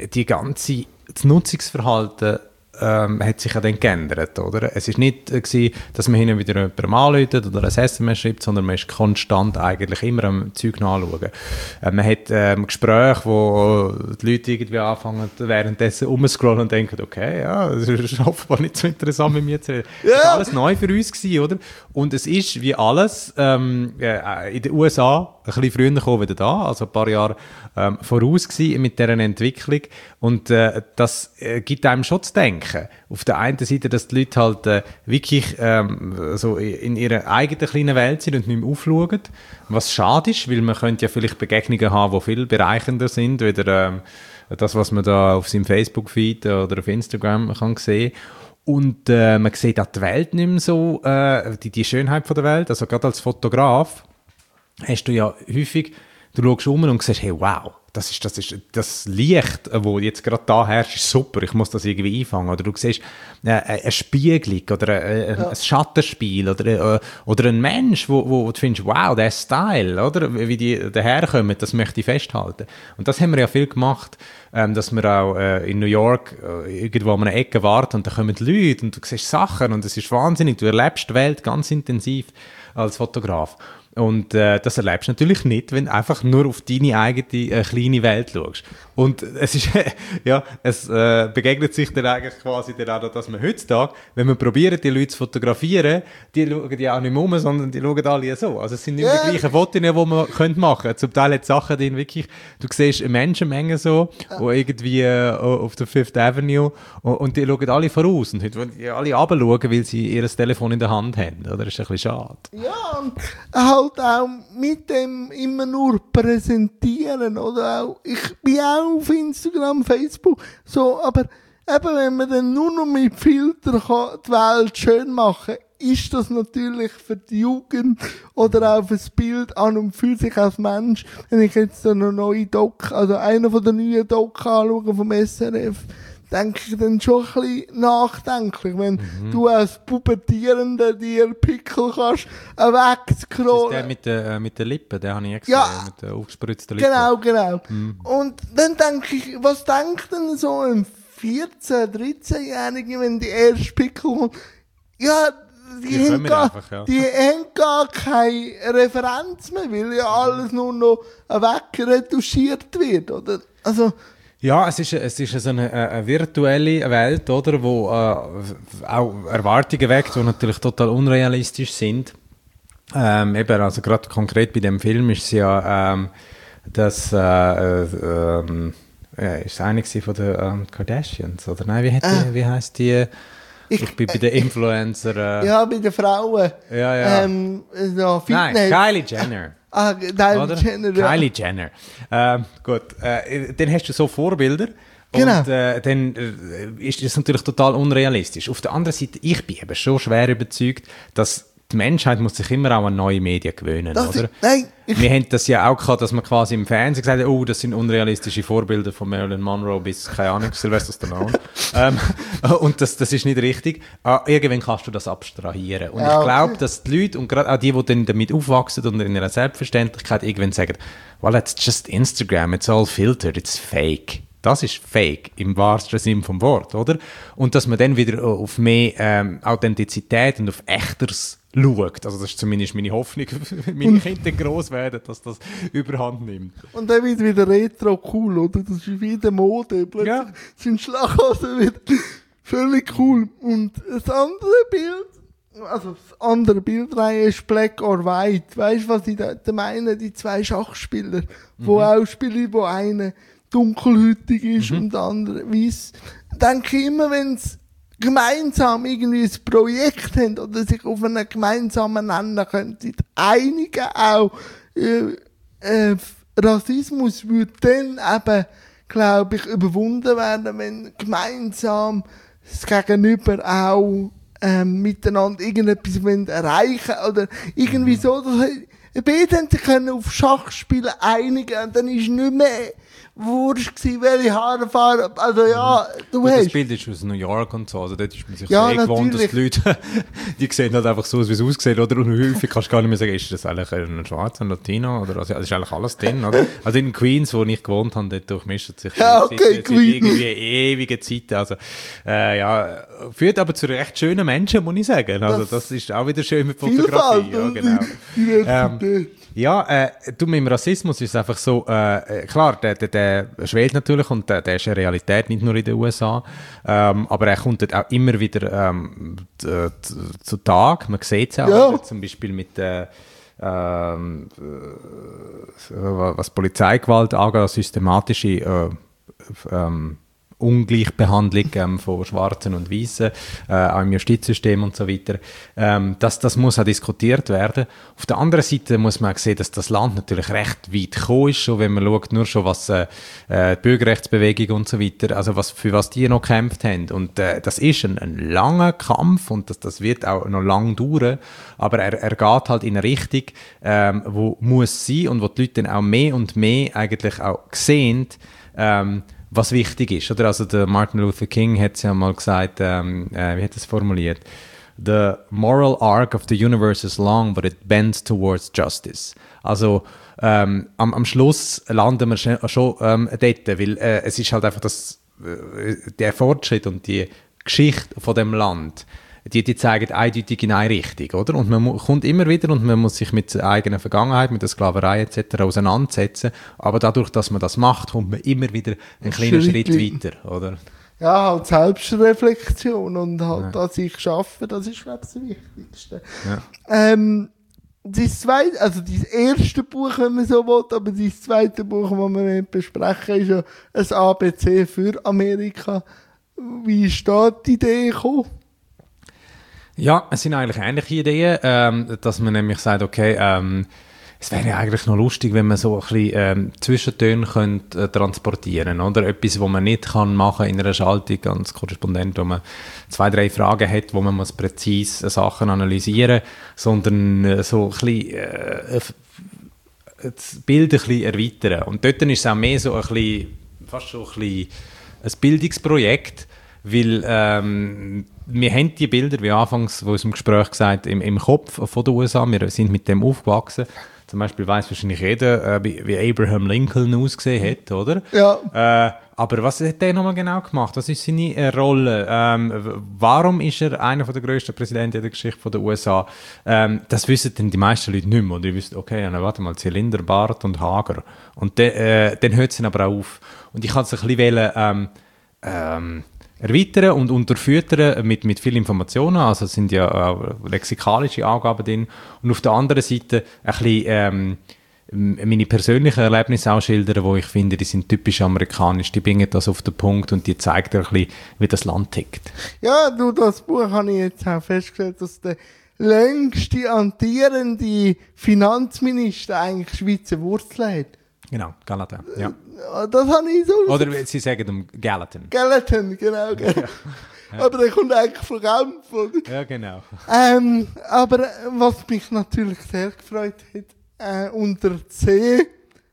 Speaker 2: das Nutzungsverhalten hat sich ja dann geändert, oder? Es war nicht gewesen, dass man hin und wieder jemandem anruft oder ein SMS schreibt, sondern man ist konstant eigentlich immer am Zeug nachschauen. Man hat Gespräche, wo die Leute irgendwie anfangen, währenddessen umzuscrollen und denken, okay, ja, das ist offenbar nicht so interessant mit mir zu reden. Das war alles neu für uns gewesen, oder? Und es ist, wie alles, in den USA ein bisschen früher gekommen wieder da, also ein paar Jahre voraus gewesen mit dieser Entwicklung. Und das gibt einem schon zu denken. Auf der einen Seite, dass die Leute halt wirklich so in ihrer eigenen kleinen Welt sind und nicht mehr aufschauen. Was schade ist, weil man könnte ja vielleicht Begegnungen haben, die viel bereichender sind, wieder das, was man da auf seinem Facebook-Feed oder auf Instagram kann sehen. Und man sieht auch die Welt nicht mehr so, die Schönheit von der Welt. Also gerade als Fotograf hast du ja häufig, du schaust um und siehst, hey, wow, das Licht, das jetzt gerade da herrscht, ist super, ich muss das irgendwie einfangen. Oder du siehst eine Spiegelung oder ein Schattenspiel oder ein Mensch, wo du findest, wow, der Style, oder? Wie die daherkommen, das möchte ich festhalten. Und das haben wir ja viel gemacht, dass wir auch in New York irgendwo an einer Ecke warten und da kommen Leute und du siehst Sachen und es ist wahnsinnig, du erlebst die Welt ganz intensiv als Fotograf. Und das erlebst du natürlich nicht, wenn du einfach nur auf deine eigene kleine Welt schaust. Und es ist, es begegnet sich dann eigentlich quasi dann auch, dass man heutzutage, wenn man probiert, die Leute zu fotografieren, die schauen die auch nicht mehr um, sondern die schauen alle so. Also es sind nicht mehr die gleichen Fotos, die man machen könnte. Zum Teil hat Sachen drin wirklich, du siehst eine Menschenmenge so, wo irgendwie auf der Fifth Avenue und die schauen alle voraus und heute wollen die alle runterschauen, weil sie ihr Telefon in der Hand haben. Oder? Das ist ein bisschen schade.
Speaker 1: Ja, und halt auch mit dem immer nur präsentieren, oder auch, ich bin auch auf Instagram, Facebook, so, aber eben, wenn man dann nur noch mit Filtern die Welt schön machen kann, ist das natürlich für die Jugend oder auch für das Bild an und für sich als Mensch, wenn ich jetzt so eine neue Doc, also einer von den neuen Doc anschaue vom SRF, denke ich dann schon ein bisschen nachdenklich, wenn du als Pubertierender dir Pickel kannst, wegscrollen.
Speaker 2: Das ist der mit den Lippen, den habe ich gesehen, mit den aufgespritzten Lippen.
Speaker 1: Genau. Und dann denke ich, was denkt denn so ein 14-, 13-Jähriger, wenn die erste Pickel kommt? Ja, die haben gar keine Referenz mehr, weil ja alles nur noch wegretuschiert wird, oder? Also,
Speaker 2: ja, es ist so eine virtuelle Welt, oder, wo auch Erwartungen weckt, die natürlich total unrealistisch sind. Eben, also gerade konkret bei dem Film ist es ja, dass ist eine von den Kardashians, oder nein, wie heisst die? Ich bin bei den Influencer.
Speaker 1: Ja, bei den Frauen.
Speaker 2: Ja.
Speaker 1: So Fitness.
Speaker 2: Nein, Kylie Jenner.
Speaker 1: Kylie
Speaker 2: Jenner. Gut, dann hast du so Vorbilder.
Speaker 1: Genau.
Speaker 2: Und dann ist das natürlich total unrealistisch. Auf der anderen Seite, ich bin eben schon schwer überzeugt, dass die Menschheit muss sich immer auch an neue Medien gewöhnen, oder? Wir haben das ja auch gehabt, dass man quasi im Fernsehen gesagt hat, oh, das sind unrealistische Vorbilder von Marilyn Monroe bis, keine Ahnung, Sylvester Stallone. Und das ist nicht richtig. Irgendwann kannst du das abstrahieren. Und ich glaube, dass die Leute, und gerade auch die dann damit aufwachsen und in ihrer Selbstverständlichkeit irgendwann sagen, well, it's just Instagram, it's all filtered, it's fake. Das ist Fake, im wahrsten Sinn vom Wort, oder? Und dass man dann wieder auf mehr Authentizität und auf Echteres schaut. Also das ist zumindest meine Hoffnung, wenn meine Kinder gross werden, dass das überhand nimmt.
Speaker 1: Und dann wird wieder Retro cool, oder? Das ist wieder Mode. Plötzlich sind Schlaghosen wieder völlig cool. Und das andere Bild, also das andere Bildreihe ist Black or White. Weißt du, was ich da meine? Die zwei Schachspieler, wo auch spielen, wo einer dunkelhütig ist und der andere weiss. Denke ich immer, wenn sie gemeinsam irgendwie ein Projekt haben oder sich auf einen gemeinsamen Nenner könnten einigen, auch Rassismus würde dann eben, glaube ich, überwunden werden, wenn gemeinsam das Gegenüber auch miteinander irgendetwas erreichen wollen oder irgendwie so. Beide haben sich auf Schachspielen einigen und dann ist nicht mehr wurscht gewesen, welche Haarfarbe, also ja, du
Speaker 2: gut,
Speaker 1: hast...
Speaker 2: Das Bild ist aus New York und so, also dort ist man sich gewohnt, dass die Leute, die sehen halt einfach so aus, wie es aussieht, oder? Und häufig kannst du gar nicht mehr sagen, ist das eigentlich ein Schwarzer, ein Latino, oder? Also, ist eigentlich alles drin, oder? Also in Queens, wo ich gewohnt habe, dort durchmischt sich irgendwie ewige Zeiten, also, führt aber zu recht schönen Menschen, muss ich sagen, also das ist auch wieder schön mit Fotografie, ja, genau. Du, mit dem Rassismus ist es einfach so, klar, der schwelt natürlich und der ist eine Realität, nicht nur in den USA, aber er kommt dort auch immer wieder zu Tag, man sieht es auch, zum Beispiel mit was Polizeigewalt angeht, systematische Ungleichbehandlung von Schwarzen und Weißen, auch im Justizsystem und so weiter. Das muss auch diskutiert werden. Auf der anderen Seite muss man auch sehen, dass das Land natürlich recht weit gekommen ist, schon wenn man schaut, nur schon was die Bürgerrechtsbewegung und so weiter, also für was die noch gekämpft haben. Und das ist ein langer Kampf und das wird auch noch lang dauern, aber er geht halt in eine Richtung, wo muss sein und wo die Leute dann auch mehr und mehr eigentlich auch sehen, was wichtig ist, oder? Also der Martin Luther King hat es ja mal gesagt, wie hat er es formuliert? The moral arc of the universe is long, but it bends towards justice. Also am Schluss landen wir schon dort, weil es ist halt einfach der Fortschritt und die Geschichte von dem Land, die zeigen eindeutig in eine Richtung, oder? Und man kommt immer wieder und man muss sich mit der eigenen Vergangenheit, mit der Sklaverei etc. auseinandersetzen, aber dadurch, dass man das macht, kommt man immer wieder einen kleinen Schritt weiter, oder?
Speaker 1: Ja, halt Selbstreflexion und halt an sich arbeiten, das ist, glaube ich, das Wichtigste. Ja. Das erste Buch, wenn man so will, aber das zweite Buch, das wir besprechen, ist ja ein ABC für Amerika. Wie ist da die Idee gekommen?
Speaker 2: Ja, es sind eigentlich ähnliche Ideen, dass man nämlich sagt, okay, es wäre ja eigentlich noch lustig, wenn man so ein bisschen Zwischentöne könnte, transportieren, oder? Etwas, was man nicht kann machen in einer Schaltung als Korrespondent, wo man 2-3 Fragen hat, wo man muss präzise Sachen analysieren, sondern so ein bisschen das Bild ein bisschen erweitern. Und dort ist es auch mehr so ein bisschen, fast so ein bisschen ein Bildungsprojekt, weil wir haben die Bilder, wie anfangs von unserem Gespräch gesagt, im Kopf von den USA. Wir sind mit dem aufgewachsen. Zum Beispiel weiss wahrscheinlich jeder, wie Abraham Lincoln ausgesehen hat, oder?
Speaker 1: Ja.
Speaker 2: Aber was hat der nochmal genau gemacht? Was ist seine Rolle? Warum ist er einer der grössten Präsidenten in der Geschichte der USA? Das wissen dann die meisten Leute nicht mehr. Oder die wissen, okay, warte mal, Zylinder, Bart und Hager. Und dann hört es dann aber auch auf. Und ich kann es ein bisschen erweitern und unterfüttern mit vielen Informationen, also es sind ja auch lexikalische Angaben drin und auf der anderen Seite ein bisschen meine persönlichen Erlebnisse auch schildern, wo ich finde, die sind typisch amerikanisch, die bringen das auf den Punkt und die zeigen ein bisschen, wie das Land tickt.
Speaker 1: Ja, das Buch habe ich jetzt auch festgestellt, dass der längste amtierende Finanzminister eigentlich Schweizer Wurzeln hat.
Speaker 2: Genau, Gallatin, ja.
Speaker 1: Das habe ich so...
Speaker 2: Oder sie sagen Gallatin.
Speaker 1: Gallatin, genau. Ja. Aber der kommt eigentlich von Genf. Oder?
Speaker 2: Ja, genau.
Speaker 1: Aber was mich natürlich sehr gefreut hat, unter C,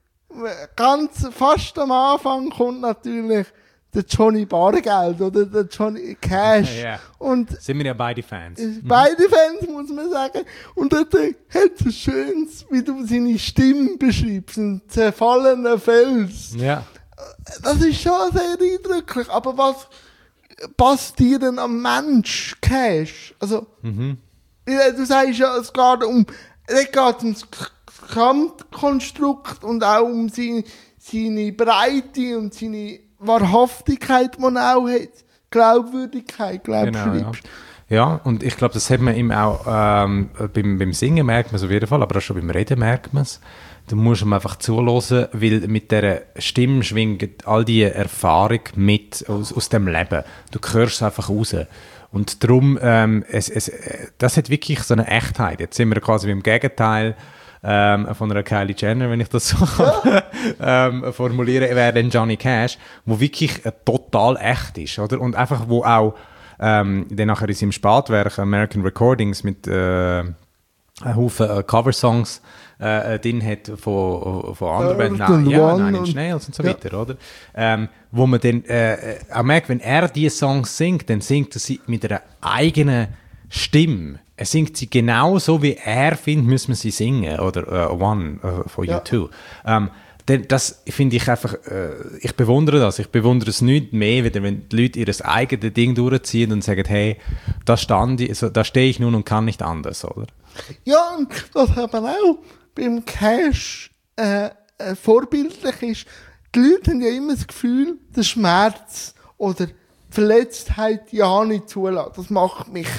Speaker 1: fast am Anfang kommt natürlich der Johnny Bargeld oder der Johnny Cash.
Speaker 2: Ja.
Speaker 1: Und
Speaker 2: sind wir ja beide Fans.
Speaker 1: Beide Fans, muss man sagen. Und dort hat es Schönes, wie du seine Stimme beschreibst, ein zerfallener Fels.
Speaker 2: Ja.
Speaker 1: das ist schon sehr eindrücklich. Aber was passt dir denn am Mensch, Cash? Also, du sagst ja, es geht ums Gesamtkonstrukt und auch um seine Breite und seine Wahrhaftigkeit, die man auch hat. Glaubwürdigkeit, schreibst.
Speaker 2: Ja, und ich glaube, das hat man ihm auch beim Singen merkt man es auf jeden Fall, aber auch schon beim Reden merkt man es. Du musst ihm einfach zuhören, weil mit dieser Stimme schwingt all die Erfahrung mit aus dem Leben. Du hörst es einfach raus. Und darum, das hat wirklich so eine Echtheit. Jetzt sind wir quasi beim Gegenteil von einer Kylie Jenner, wenn ich das so formulieren wäre, dann Johnny Cash, wo wirklich total echt ist, oder? Und einfach, wo auch dann nachher in seinem Spätwerk American Recordings mit einen Haufen Coversongs drin hat von anderen Bands, Nine Inch Nails und so weiter, oder? Wo man dann auch merkt, wenn er diese Songs singt, dann singt er sie mit einer eigenen Stimme. Er singt sie genau so, wie er findet, müssen wir sie singen, oder One von U2. Das finde ich einfach, ich bewundere das. Ich bewundere es nicht mehr, wenn die Leute ihr eigenes Ding durchziehen und sagen, hey, da stehe ich nun und kann nicht anders, oder?
Speaker 1: Ja, und was aber auch beim Cash vorbildlich ist, die Leute haben ja immer das Gefühl, der Schmerz oder die Verletztheit ja nicht zulassen. Das macht mich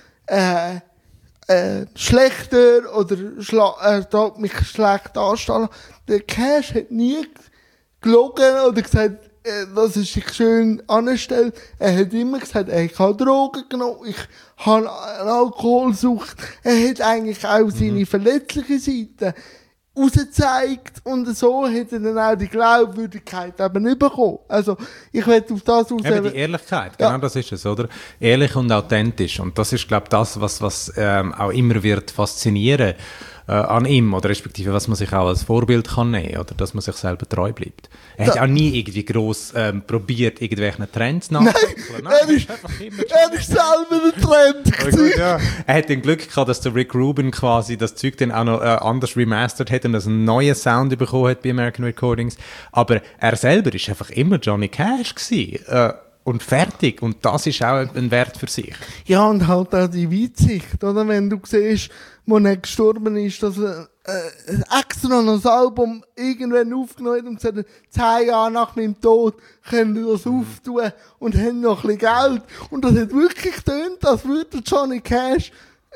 Speaker 1: schlechter oder mich schlecht anstellen. Der Cash hat nie gelogen oder gesagt, dass er sich schön anstellt. Er hat immer gesagt, ich habe Drogen genommen, ich habe eine Alkoholsucht. Er hat eigentlich auch seine verletzliche Seite rausgezeigt und so hat er dann auch die Glaubwürdigkeit eben bekommen. Also, ich will auf das raus...
Speaker 2: Eben die Ehrlichkeit, genau das ist es, oder? Ehrlich und authentisch. Und das ist, glaube ich, das, was auch immer wird faszinieren an ihm, oder respektive was man sich auch als Vorbild kann nehmen, oder dass man sich selber treu bleibt. Er hat auch nie irgendwie gross probiert, irgendwelchen Trends nachzuholen.
Speaker 1: Er ist selber der Trend.
Speaker 2: Gut, ja. Er hat den Glück gehabt, dass der Rick Rubin quasi das Zeug dann auch noch anders remastert hat und dass einen neuen Sound bekommen hat bei American Recordings. Aber er selber ist einfach immer Johnny Cash gewesen. Und fertig. Und das ist auch ein Wert für sich.
Speaker 1: Ja, und halt auch die Weitsicht, oder? Wenn du siehst, wo er gestorben ist, dass er extra noch das Album irgendwann aufgenommen hat und gesagt hat, 10 Jahre nach meinem Tod können wir das auftun und haben noch ein bisschen Geld. Und das hat wirklich getönt, als würde Johnny Cash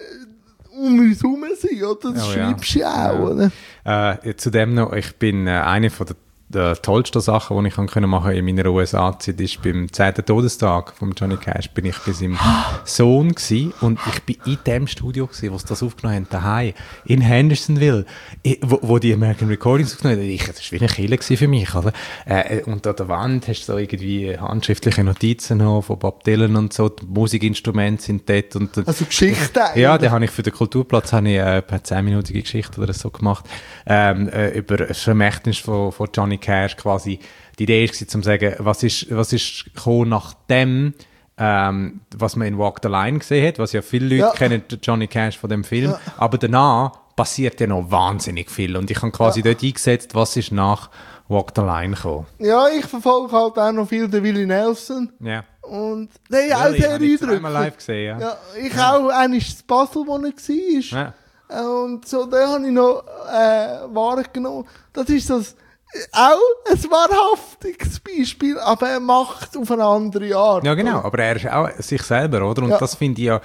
Speaker 1: um uns herum sein, oder? Das schreibst du ja auch, oder?
Speaker 2: Zudem noch, ich bin eine von der tollsten Sachen, die ich machen konnte in meiner USA-Zeit, ist beim 10. Todestag von Johnny Cash, bin ich bei seinem Sohn gewesen, und ich bin in dem Studio gewesen, wo sie das aufgenommen haben, daheim in Hendersonville, wo die American Recordings aufgenommen haben. Das war wie eine Kille für mich. Also, und an der Wand hast du so irgendwie handschriftliche Notizen noch von Bob Dylan und so, die Musikinstrumente sind dort. Und,
Speaker 1: also Geschichte eigentlich?
Speaker 2: Ja, da habe ich für den Kulturplatz eine 10-minütige Geschichte oder so gemacht, über das Vermächtnis von Johnny Cash. Quasi die Idee war, zu sagen, was ist gekommen nachdem, was man in Walk the Line gesehen hat, was ja viele Leute kennen, Johnny Cash von dem Film, aber danach passiert ja noch wahnsinnig viel, und ich habe quasi dort eingesetzt, was ist nach Walk the Line gekommen.
Speaker 1: Ja, ich verfolge halt auch noch viel den Willie Nelson.
Speaker 2: Ja.
Speaker 1: Und der auch sehr eindrücklich.
Speaker 2: Live gesehen, ja.
Speaker 1: Ich auch, eigentlich das Basel, wo er war. Ja. Und so, den habe ich noch wahrgenommen. Das ist das auch ein wahrhaftiges Beispiel, aber er macht es auf eine andere Art.
Speaker 2: Ja, genau, aber er ist auch sich selber, oder? Und das finde ich ja,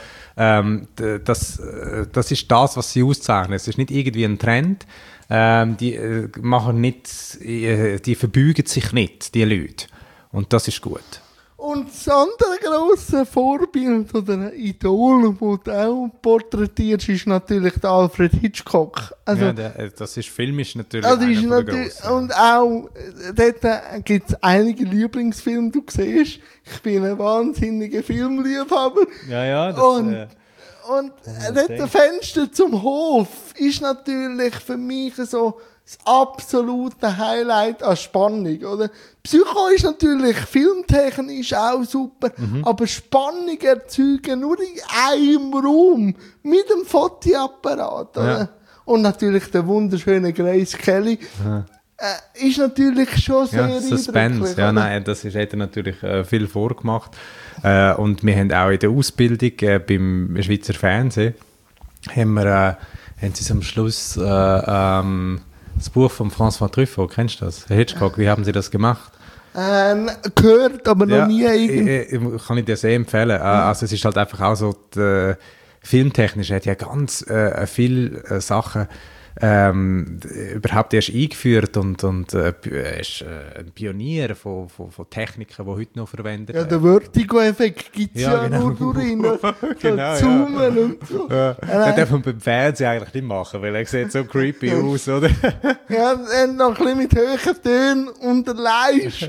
Speaker 2: das ist das, was sie auszeichnen. Es ist nicht irgendwie ein Trend, die machen nicht, die verbeugen sich nicht, die Leute. Und das ist gut. Und
Speaker 1: das andere grosse Vorbild oder Idol, das du auch porträtierst, ist natürlich der Alfred Hitchcock. Also,
Speaker 2: ja, das ist filmisch natürlich einer der grossen.
Speaker 1: Und auch dort gibt es einige Lieblingsfilme, du siehst. Ich bin ein wahnsinniger Filmliebhaber.
Speaker 2: Ja, das
Speaker 1: Und dort Fenster zum Hof ist natürlich für mich so das absolute Highlight an Spannung, oder? Psycho ist natürlich filmtechnisch auch super, aber Spannung erzeugen nur in einem Raum mit dem Fotoapparat, oder? Und natürlich der wunderschöne Grace Kelly. ist natürlich schon sehr
Speaker 2: Suspense, ja, nein, das hat er natürlich viel vorgemacht. Und wir haben auch in der Ausbildung beim Schweizer Fernsehen haben sie am Schluss das Buch von François Truffaut, kennst du das? Hitchcock, wie haben sie das gemacht?
Speaker 1: Gehört, aber noch nie irgendwie.
Speaker 2: Kann ich dir sehr empfehlen. Also es ist halt einfach auch so, filmtechnisch hat ja ganz viele Sachen überhaupt erst eingeführt und ist ein Pionier von Techniken, die heute noch verwendet werden.
Speaker 1: Ja, der Vertigo-Effekt gibt es
Speaker 2: genau.
Speaker 1: nur durch ihn.
Speaker 2: Genau,
Speaker 1: Zoomen und so.
Speaker 2: Das darf man beim Fernsehen eigentlich nicht machen, weil er sieht so creepy aus, oder?
Speaker 1: Ja, dann noch ein bisschen mit hohen Tönen unterleist.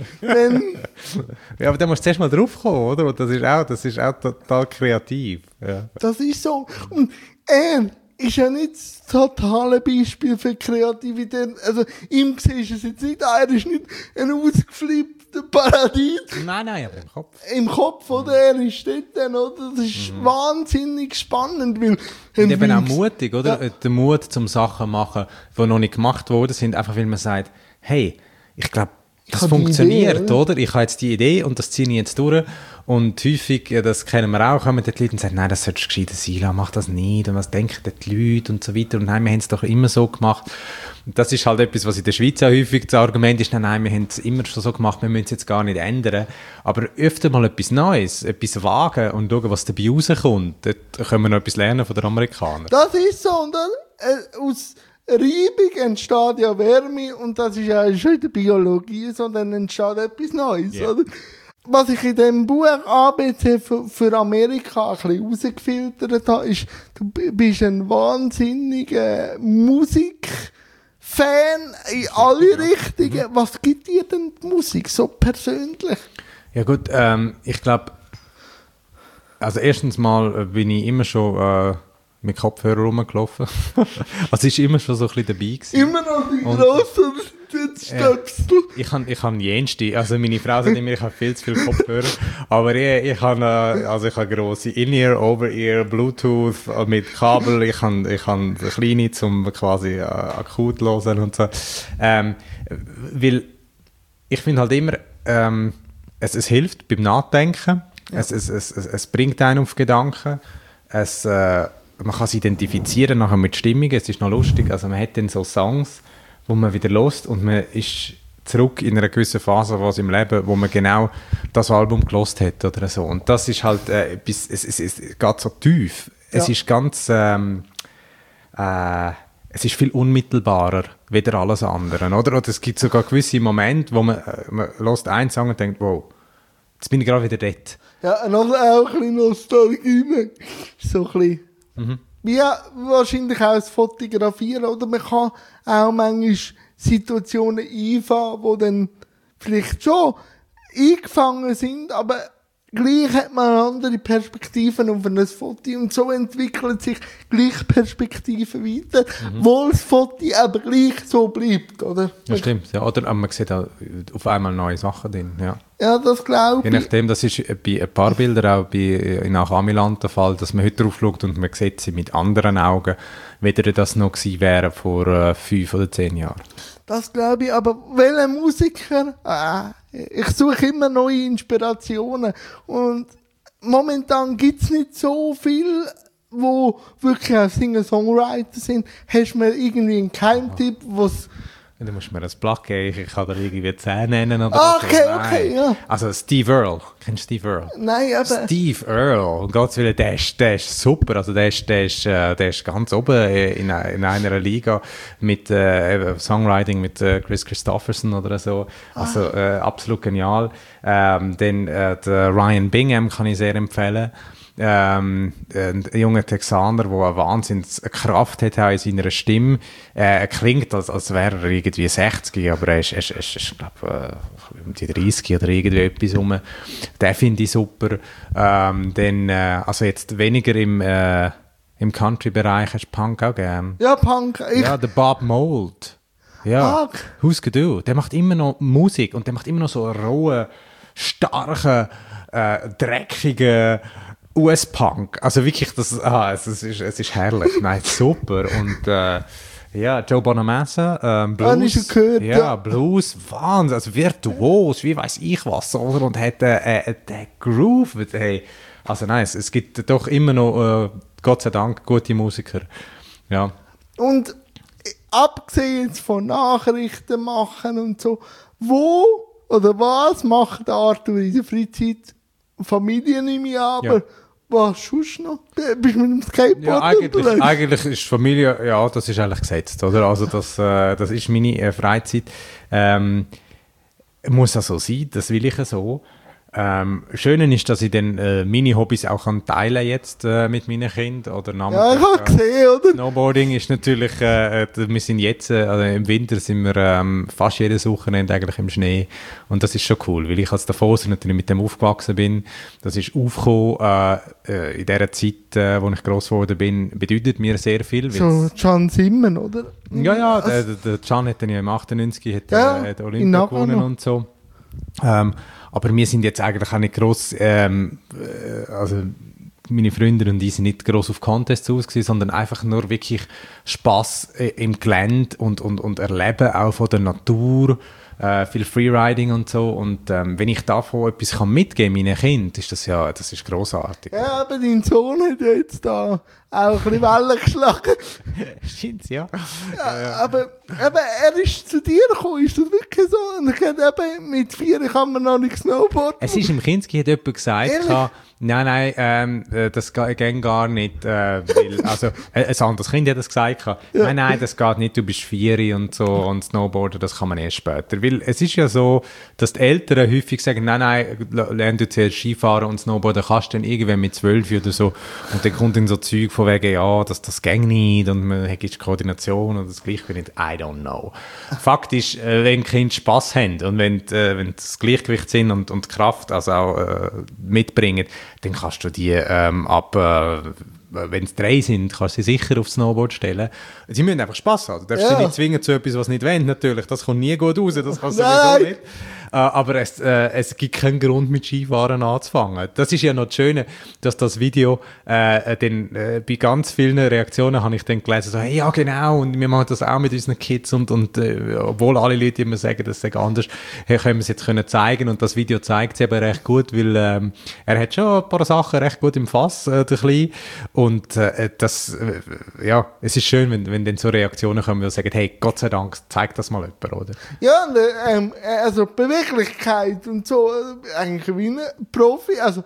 Speaker 2: Ja, aber da musst du zuerst mal drauf kommen, oder? Und das ist auch total kreativ. Ja.
Speaker 1: Das ist so. Und ist ja nicht das totale Beispiel für Kreativität. Also, ihm siehst du es jetzt nicht an, er ist nicht ein ausgeflippter Paradies.
Speaker 2: Nein, aber im Kopf.
Speaker 1: Im Kopf, oder? Er ist dort dann, oder? Das ist wahnsinnig spannend, weil...
Speaker 2: Und eben auch mutig, oder? Ja. Der Mut zum Sachen machen, die noch nicht gemacht worden sind, einfach weil man sagt, hey, ich glaube, das funktioniert, Idee, oder? Ich habe jetzt die Idee und das ziehe ich jetzt durch. Und häufig, das kennen wir auch, kommen die Leute und sagen, nein, das solltest du gescheiter sein lassen, mach das nicht. Und was denken die Leute und so weiter. Und nein, wir haben es doch immer so gemacht. Und das ist halt etwas, was in der Schweiz auch häufig das Argument ist, nein, wir haben es immer schon so gemacht, wir müssen es jetzt gar nicht ändern. Aber öfter mal etwas Neues, etwas wagen und schauen, was dabei rauskommt. Dort können wir noch etwas lernen von den Amerikanern.
Speaker 1: Das ist so. Und dann, aus Reibung entsteht ja Wärme und das ist ja schon in der Biologie, sondern entsteht etwas Neues, oder? Was ich in diesem Buch ABC für Amerika ein bisschen rausgefiltert habe, ist, du bist ein wahnsinniger Musikfan in alle Richtungen. Was gibt dir denn die Musik so persönlich?
Speaker 2: Ja gut, ich glaube, also erstens mal bin ich immer schon mit Kopfhörer rumgelaufen. Also es war immer schon so ein bisschen dabei gewesen.
Speaker 1: Immer noch die grossen Stöpsel.
Speaker 2: Ich habe jenste, also meine Frau sagt immer, ich habe viel zu viele Kopfhörer, aber ich habe grosse In-Ear, Over-Ear, Bluetooth mit Kabel, ich habe kleine zum quasi akut hören und so. Weil ich finde halt immer, es hilft beim Nachdenken, es bringt einen auf Gedanken, man kann es identifizieren nachher mit Stimmungen, es ist noch lustig, also man hat dann so Songs, wo man wieder hört und man ist zurück in einer gewissen Phase was im Leben, wo man genau das Album gehört hat oder so. Und das ist halt es geht so tief. Ja. Es ist ganz es ist viel unmittelbarer wie alles andere, oder es gibt sogar gewisse Momente, wo man hört einen Song und denkt, wow, jetzt bin ich gerade wieder dort.
Speaker 1: Ja, noch auch ein bisschen Nostalgie. So ein bisschen. Wie wahrscheinlich auch das Fotografieren, oder man kann auch manchmal Situationen einfangen, die dann vielleicht schon eingefangen sind, aber gleich hat man andere Perspektiven auf ein Foto und so entwickelt sich gleich Perspektiven weiter, wo das Foto aber gleich so bleibt, oder?
Speaker 2: Ja, stimmt. Ja, oder man sieht auch auf einmal neue Sachen drin, ja.
Speaker 1: Ja, das glaube ich.
Speaker 2: Je nachdem, das ist bei ein paar Bildern auch in Amiland der Fall, dass man heute drauf schaut und man sieht sie mit anderen Augen, weder das noch gewesen wäre vor 5 oder 10 Jahren. Das
Speaker 1: glaube ich, aber welcher Musiker, ich suche immer neue Inspirationen und momentan gibt es nicht so viel, wo wirklich auch Singer-Songwriter sind. Hast du mir irgendwie einen Keimtipp, was...
Speaker 2: Du musst mir ein Plug geben, ich kann dir irgendwie 10 nennen oder
Speaker 1: okay, ja.
Speaker 2: Also Steve Earle, kennst du Steve Earle?
Speaker 1: Nein, aber...
Speaker 2: Steve Earle, um Gottes Willen, der ist super, also der ist ganz oben in einer Liga mit Songwriting mit Chris Christopherson oder so, also absolut genial. Dann der Ryan Bingham kann ich sehr empfehlen. Ein junger Texaner, der eine Wahnsinnskraft hat in seiner Stimme. Er klingt, als wäre er irgendwie 60, aber er ist glaube um die 30 oder irgendwie etwas rum. Den finde ich super. Dann, also jetzt weniger im Country-Bereich, hast du Punk auch gern?
Speaker 1: Ja, Punk.
Speaker 2: Ja, der Bob Mould. Ja, Husker Du. Der macht immer noch Musik und der macht immer noch so rohe, starke, dreckige US-Punk. Also wirklich, es ist herrlich. Nein, super. Und Ja, Joe Bonamassa, Blues.
Speaker 1: Habe ich schon gehört,
Speaker 2: ja,
Speaker 1: ja.
Speaker 2: Blues, Wahnsinn, also virtuos, wie weiß ich was, oder? Und hat den Groove, hey, also nein, es gibt doch immer noch, Gott sei Dank, gute Musiker. Ja.
Speaker 1: Und abgesehen jetzt von Nachrichten machen und so, wo oder was macht Arthur in der Freizeit? Familie nehme ich an, aber was sonst noch? Bist du mit dem Skateboard
Speaker 2: Ja,
Speaker 1: unterwegs?
Speaker 2: eigentlich ist Familie, ja, das ist eigentlich gesetzt, oder? Also das ist meine Freizeit. Muss auch so sein, das will ich so. Schön ist, dass ich dann meine Hobbys auch kann teilen jetzt mit meinen Kindern. Oder
Speaker 1: Ja, ich habe gesehen, oder?
Speaker 2: Snowboarding ist natürlich, wir sind jetzt, also im Winter sind wir fast jedes Wochenende eigentlich im Schnee und das ist schon cool, weil ich als davor natürlich mit dem aufgewachsen bin. Das ist aufgekommen in dieser Zeit, wo ich gross geworden bin, bedeutet mir sehr viel.
Speaker 1: So Can Simmen, oder?
Speaker 2: Ja, der Can hat dann ja im 98 hat Olympia gewonnen und so. Aber wir sind jetzt eigentlich auch nicht gross, also meine Freunde und ich sind nicht gross auf Contests aus gewesen, sondern einfach nur wirklich Spass im Gelände und Erleben auch von der Natur, viel Freeriding und so. Und wenn ich davon etwas kann mitgeben meinen Kindern, das ist grossartig.
Speaker 1: Ja, aber dein Sohn hat ja jetzt da auch ein bisschen Wellen geschlagen.
Speaker 2: Stimmt's, ja.
Speaker 1: Aber er ist zu dir gekommen, ist das wirklich so? Und er hat eben mit 4 kann man noch nicht Snowboarden.
Speaker 2: Es ist im Kinski, hat jemand gesagt, nein, das geht gar nicht, weil, also, ein anderes Kind hat das gesagt, nein, das geht nicht, du bist 4 und so, und Snowboarden, das kann man erst später. Weil es ist ja so, dass die Eltern häufig sagen, nein, lern du zuerst Skifahren und Snowboarden, kannst du dann irgendwann mit 12 oder so, und dann kommt dann so Zeug von wegen, ja, das geht nicht, und man hat jetzt Koordination und das Gleichgewicht, I don't know. Fakt ist, wenn Kinder Spass haben und wenn das Gleichgewicht sind und die Kraft also auch mitbringen, dann kannst du die wenn es 3 sind, kannst du sie sicher aufs Snowboard stellen. Sie müssen einfach Spass haben. Du darfst sie nicht zwingen zu etwas, was nicht wollen, natürlich. Das kommt nie gut raus, das kannst du sowieso nicht. Aber es gibt keinen Grund, mit Skifahren anzufangen. Das ist ja noch das Schöne, dass das Video bei ganz vielen Reaktionen habe ich dann gelesen, so, hey, ja genau, und wir machen das auch mit unseren Kids und obwohl alle Leute immer sagen, das sei anders, können wir es jetzt können zeigen und das Video zeigt es eben recht gut, weil er hat schon ein paar Sachen recht gut im Fass, der Kleine. Und ja, es ist schön, wenn dann so Reaktionen kommen, die sagen, hey, Gott sei Dank, zeig das mal jemand, oder?
Speaker 1: Ja, also Beweglichkeit und so, eigentlich wie ein Profi. Also,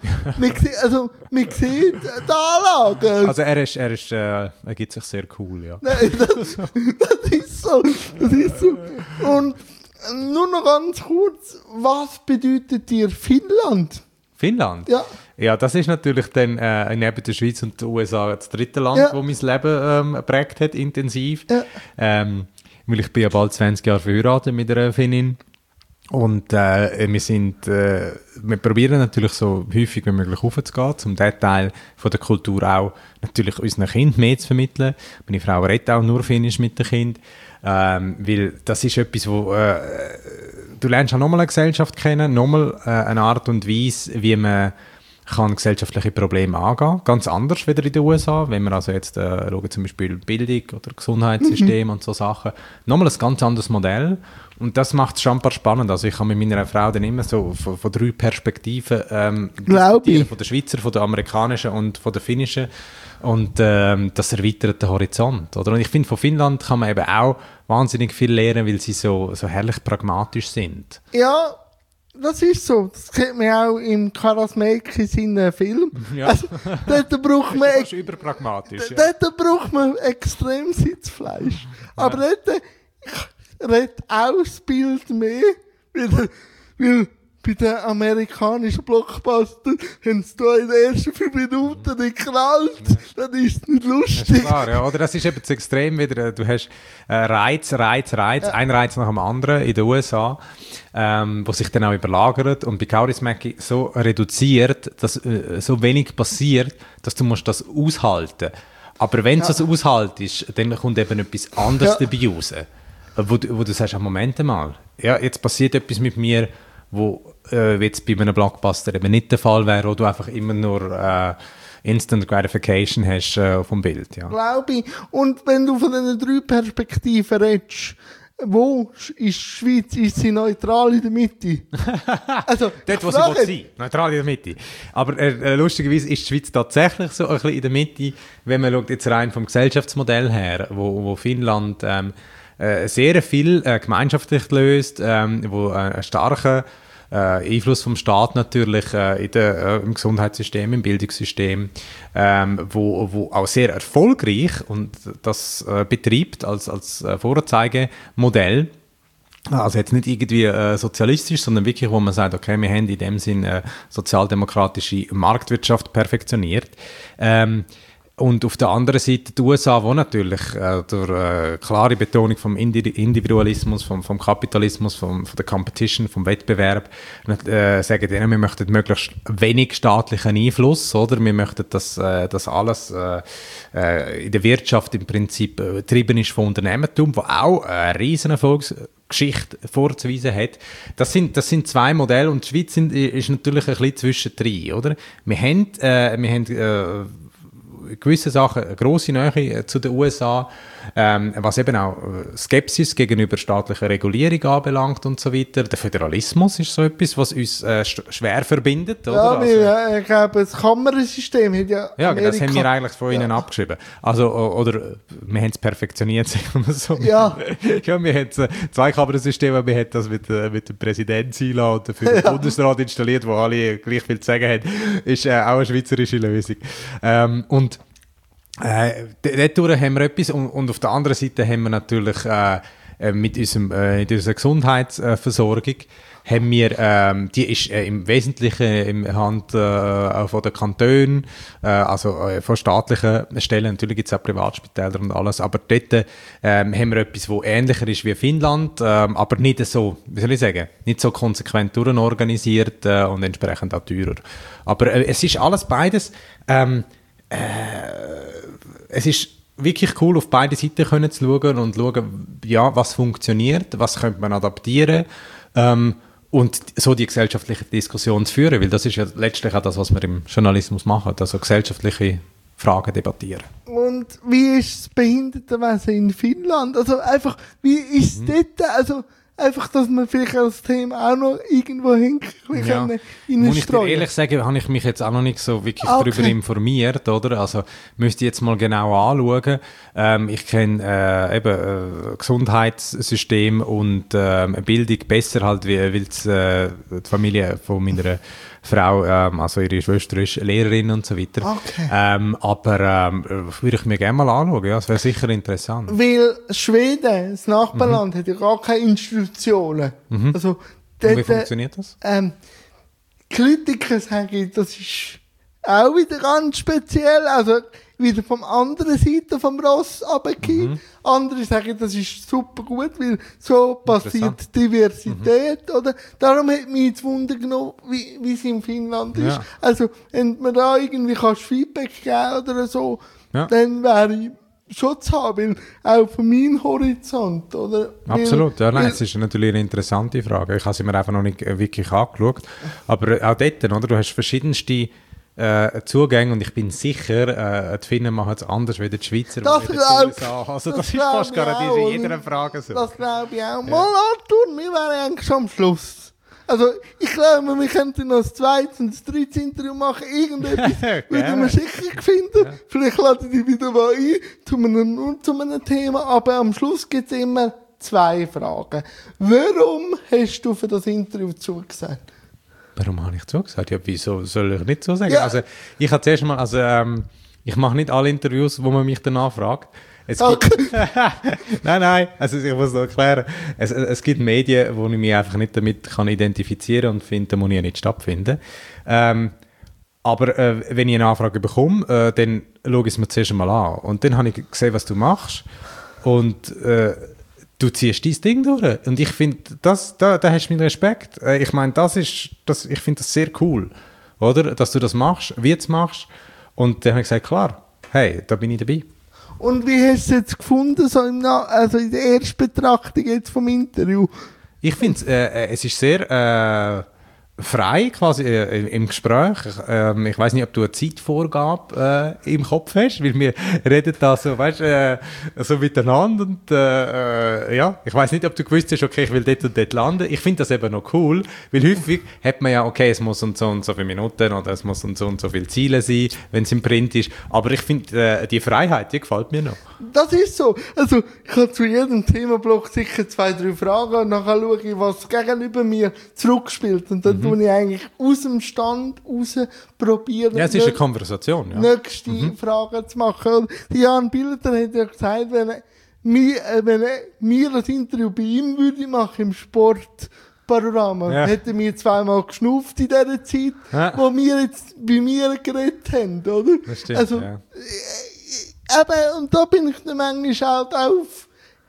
Speaker 1: man sieht die Anlage.
Speaker 2: Also er gibt sich sehr cool, ja.
Speaker 1: Nein, das ist so. Das ist so. Und nur noch ganz kurz, was bedeutet dir Finnland?
Speaker 2: Finnland?
Speaker 1: Ja.
Speaker 2: Ja, das ist natürlich dann neben der Schweiz und den USA das dritte Land, wo mein Leben geprägt hat, intensiv. Ja. Weil ich bin ja bald 20 Jahre verheiratet mit einer Finnin. Und wir probieren natürlich so häufig wie möglich raufzugehen, um diesen Teil von der Kultur auch natürlich unseren Kindern mehr zu vermitteln. Meine Frau redet auch nur Finnisch mit den Kindern, weil das ist etwas, wo du lernst auch nochmal eine Gesellschaft kennen, nochmal eine Art und Weise, wie man kann gesellschaftliche Probleme angehen. Ganz anders wie in den USA, wenn wir also jetzt schauen, zum Beispiel Bildung oder Gesundheitssystem und so Sachen. Nochmal ein ganz anderes Modell. Und das macht es schon ein paar spannend. Also ich habe mit meiner Frau dann immer so von 3 Perspektiven diskutieren, von der Schweizer, von der amerikanischen und von der finnischen. Und das erweitert den Horizont. Oder? Und ich finde, von Finnland kann man eben auch wahnsinnig viel lernen, weil sie so herrlich pragmatisch sind.
Speaker 1: Ja, das ist so. Das sieht man auch im Karasmäki seinen Film.
Speaker 2: Ja.
Speaker 1: Also, dort braucht man...
Speaker 2: Das ist überpragmatisch.
Speaker 1: Dort braucht man extrem Sitzfleisch. Aber dort redet auch das Bild mehr, weil bei den amerikanischen Blockbuster haben sie da in den ersten 5 Minuten nicht geknallt. Dann ist es nicht lustig.
Speaker 2: Das ist klar, ja. Oder das ist eben das Extrem wieder. Du hast Reiz, ein Reiz nach dem anderen in den USA, wo sich dann auch überlagert und bei Kaurismäki so reduziert, dass so wenig passiert, dass du musst das aushalten. Aber wenn du das aushaltest, dann kommt eben etwas anderes dabei raus. Wo du sagst, Moment mal, ja, jetzt passiert etwas mit mir, wo jetzt bei einem Blockbuster eben nicht der Fall wäre, wo du einfach immer nur Instant Gratification hast vom Bild. Ja.
Speaker 1: Glaube ich. Und wenn du von diesen 3 Perspektiven redest, wo ist die Schweiz? Ist sie neutral in der Mitte?
Speaker 2: Also, dort, wo sie will sein. Neutral in der Mitte. Aber lustigerweise ist die Schweiz tatsächlich so ein bisschen in der Mitte, wenn man schaut, jetzt rein vom Gesellschaftsmodell her, wo Finnland sehr viel gemeinschaftlich löst, wo einen starken Einfluss vom Staat natürlich im Gesundheitssystem, im Bildungssystem, wo auch sehr erfolgreich und das betreibt als Vorzeigemodell. Also jetzt nicht irgendwie sozialistisch, sondern wirklich, wo man sagt, okay, wir haben in dem Sinn sozialdemokratische Marktwirtschaft perfektioniert. Und auf der anderen Seite die USA, wo natürlich durch klare Betonung vom Individualismus, vom Kapitalismus, von der Competition, vom Wettbewerb, sagen denen, wir möchten möglichst wenig staatlichen Einfluss, oder? Wir möchten, dass alles in der Wirtschaft im Prinzip getrieben ist von Unternehmertum, wo auch eine riesen Erfolgsgeschichte vorzuweisen hat. Das sind 2 Modelle und die Schweiz ist natürlich ein bisschen zwischendrin, oder? Wir haben gewisse Sachen, eine grosse Nähe zu den USA, was eben auch Skepsis gegenüber staatlicher Regulierung anbelangt und so weiter. Der Föderalismus ist so etwas, was uns schwer verbindet. Oder?
Speaker 1: Ja, ich glaube, das Kammersystem hat ja Amerika.
Speaker 2: Das haben wir eigentlich von Ihnen abgeschrieben. Also, oder wir haben es perfektioniert, sagen wir so.
Speaker 1: Ja.
Speaker 2: Ja, wir haben 2 Kammersysteme, wir haben das mit dem Präsidenten einlassen und dafür den Bundesrat installiert, wo alle gleich viel zu sagen haben. Ist auch eine schweizerische Lösung. Und dort haben wir etwas und auf der anderen Seite haben wir natürlich mit unserer Gesundheitsversorgung haben wir, die ist im Wesentlichen in Hand von den Kantonen, also von staatlichen Stellen, natürlich gibt es auch Privatspitäler und alles, aber dort haben wir etwas, was ähnlicher ist wie Finnland, aber nicht so, wie soll ich sagen, nicht so konsequent durchorganisiert und entsprechend auch teurer. Aber es ist alles beides, es ist wirklich cool, auf beide Seiten können zu schauen und schauen, ja, was funktioniert, was könnte man adaptieren und so die gesellschaftliche Diskussion zu führen, weil das ist ja letztlich auch das, was wir im Journalismus machen, also gesellschaftliche Fragen debattieren.
Speaker 1: Und wie ist das Behindertenwesen in Finnland? Also einfach, wie ist es dort? Also einfach, dass man vielleicht das Thema auch noch irgendwo hineinstreuen.
Speaker 2: Muss ich dir ehrlich sagen, habe ich mich jetzt auch noch nicht so wirklich darüber informiert, oder? Also müsste ich jetzt mal genau anschauen. Ich kenne Gesundheitssystem und Bildung besser halt, weil die Familie von meiner Frau, also ihre Schwester ist Lehrerin und so weiter.
Speaker 1: Okay.
Speaker 2: Aber würde ich mir gerne mal anschauen, ja, das wäre sicher interessant.
Speaker 1: Weil Schweden, das Nachbarland, hat ja gar keine Institutionen. Also, dort,
Speaker 2: wie funktioniert das?
Speaker 1: Kritiker sagen, das ist auch wieder ganz speziell, also wieder vom anderen Seite vom Ross runtergehen. Andere sagen, das ist super gut, weil so passiert Diversität, oder? Darum hat mich jetzt Wunder genommen, wie es in Finnland ist. Also, wenn man da irgendwie Feedback geben oder so, dann wäre ich schon zu haben, weil auch von meinem Horizont, oder?
Speaker 2: Absolut, ja, nein, es ist natürlich eine interessante Frage. Ich habe sie mir einfach noch nicht wirklich angeschaut. Aber auch dort, oder? Du hast verschiedenste Zugänge und ich bin sicher, die Finnen machen es anders wie die Schweizer.
Speaker 1: Das glaube ich.
Speaker 2: Also das ist fast garantiert in jeder Frage so.
Speaker 1: Das glaube ich auch. Mal Arthur, wir wären eigentlich schon am Schluss. Also ich glaube, wir könnten noch das 2. und das 3. Interview machen. Irgendetwas würden wir sicher finden. Ja. Vielleicht laden die wieder mal ein zu einem Thema. Aber am Schluss gibt es immer 2 Fragen. Warum hast du für das Interview zugesagt?
Speaker 2: Warum habe ich zugesagt? Ja, wieso soll ich nicht so sagen? Ja. Also, ich habe zuerst mal, ich mache nicht alle Interviews, wo man mich danach fragt. Nein, also ich muss es erklären. Es gibt Medien, wo ich mich einfach nicht damit kann identifizieren kann und finde, da muss ich ja nicht stattfinden. Aber wenn ich eine Anfrage bekomme, dann schaue ich es mir zuerst mal an. Und dann habe ich gesehen, was du machst. Und du ziehst dein Ding durch. Und ich finde, da hast du meinen Respekt. Ich meine, ich finde das sehr cool, oder? Dass du das machst, wie du es machst. Und dann habe ich gesagt, klar, hey, da bin ich dabei.
Speaker 1: Und wie hast du es jetzt gefunden, so in der Erstbetrachtung jetzt vom Interview?
Speaker 2: Ich finde es ist sehr frei, quasi im Gespräch. Ich weiß nicht, ob du eine Zeitvorgabe im Kopf hast, weil wir reden da so, weißt, so miteinander und ja, ich weiß nicht, ob du gewusst hast, okay, ich will dort und dort landen. Ich finde das eben noch cool, weil häufig hat man ja, okay, es muss und so viele Minuten oder es muss und so viele Ziele sein, wenn es im Print ist, aber ich finde, die Freiheit, die gefällt mir noch.
Speaker 1: Das ist so. Also, ich habe zu jedem Themenblock sicher 2, 3 Fragen und dann schaue ich, was gegenüber mir zurückspielt. Und dann tue ich eigentlich aus dem Stand raus probieren.
Speaker 2: Ja, es ist eine Konversation, ja.
Speaker 1: Nächste Fragen zu machen. Und Jan Bilder hat ja gesagt, wenn wir das Interview bei ihm würde machen im Sportpanorama, hätten wir 2-mal geschnauft in dieser Zeit, wo wir jetzt bei mir geredet haben, oder?
Speaker 2: Das stimmt,
Speaker 1: also,
Speaker 2: ja.
Speaker 1: Eben, und da bin ich dann manchmal halt auf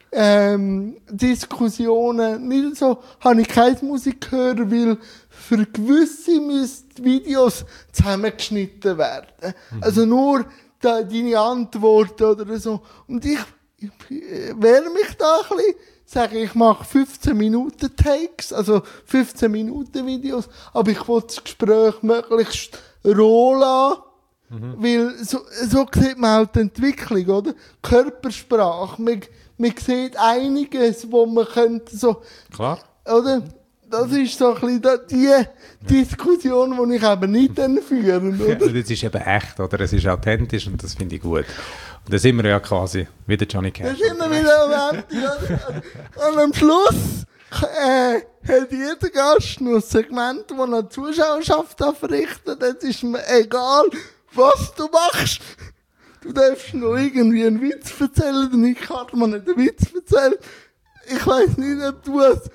Speaker 1: Diskussionen, nicht so, habe ich keine Musik hören, weil für gewisse müssen Videos zusammengeschnitten werden. Also nur deine Antworten oder so. Und ich wehre mich da ein bisschen, sage ich mache 15 Minuten Takes, also 15 Minuten Videos, aber ich will das Gespräch möglichst roh lassen. Weil so sieht man auch die Entwicklung, oder? Körpersprache. Man sieht einiges, wo man könnte so...
Speaker 2: Klar.
Speaker 1: Oder? Das ist so ein bisschen die Diskussion, die ich eben nicht dann führen, oder?
Speaker 2: Ja, das ist eben echt, oder? Es ist authentisch und das finde ich gut. Und da sind wir ja quasi wieder Johnny Cash.
Speaker 1: Da sind wir wieder am Ende. Und am Schluss hat jeder Gast noch ein Segment, das eine Zuschauerschaft verrichtet. Jetzt ist mir egal, was du machst. Du darfst noch irgendwie einen Witz erzählen, denn ich kann mir nicht einen Witz erzählen. Ich weiss nicht, ob du als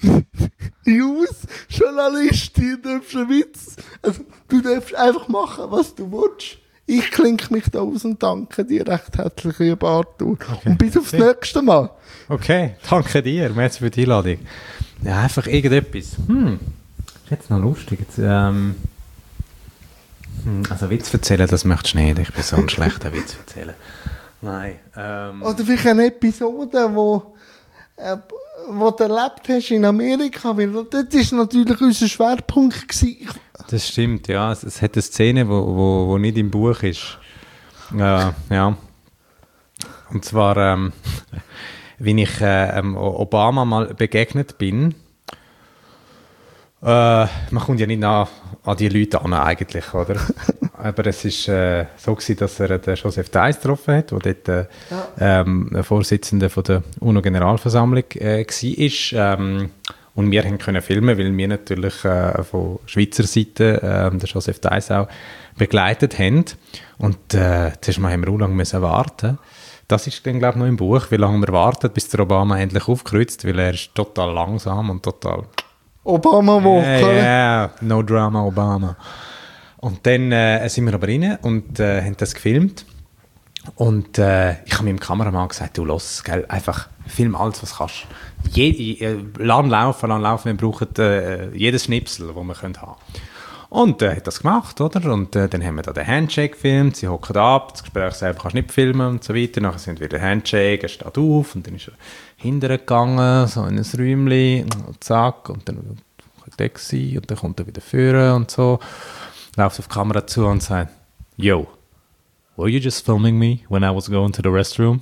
Speaker 1: News-Journalistin darfst einen Witz... Also, du darfst einfach machen, was du willst. Ich klinke mich da aus und danke dir recht herzlich, lieber Arthur. Okay. Und bis aufs nächste Mal.
Speaker 2: Okay, danke dir. Merci für die Einladung. Ja, einfach irgendetwas. Ist jetzt noch lustig. Jetzt, also Witz erzählen, das möchtest du nicht. Ich bin so ein schlechter Witz erzählen. Nein.
Speaker 1: Oder vielleicht eine Episode, wo du erlebt hast in Amerika, weil dort war natürlich unser Schwerpunkt gewesen.
Speaker 2: Das stimmt, ja. Es hat eine Szene, wo nicht im Buch ist. Ja. Und zwar, wie ich Obama mal begegnet bin. Man kommt ja nicht an die Leute an eigentlich, oder? Aber es war so gewesen, dass er den Joseph Dice getroffen hat, der dort Vorsitzender von der UNO-Generalversammlung war. Und wir können filmen, weil wir natürlich von Schweizer Seite den Joseph Dice auch begleitet haben. Und zuerst mal haben wir auch lange warten. Das ist dann, glaube ich, noch im Buch, wie lange wir warten, bis der Obama endlich aufkreuzt, weil er ist total langsam und total...
Speaker 1: Obama-Woche.
Speaker 2: Ja, no drama Obama. Und dann sind wir aber rein und haben das gefilmt. Und ich habe meinem Kameramann gesagt, du los, gell, einfach film alles, was du kannst. Lass laufen, wir brauchen jedes Schnipsel, das wir haben können. Und er hat das gemacht, oder? Und dann haben wir da den Handshake gefilmt, sie hocken ab, das Gespräch selber kannst du nicht filmen und so weiter. Nachher sind wieder Handshake, er steht auf und dann ist er hinterher gegangen, so in ein Räumchen, zack, und dann war er gewesen, und dann kommt er wieder führen und so. Läuft auf die Kamera zu und sagt, yo, were you just filming me when I was going to the restroom?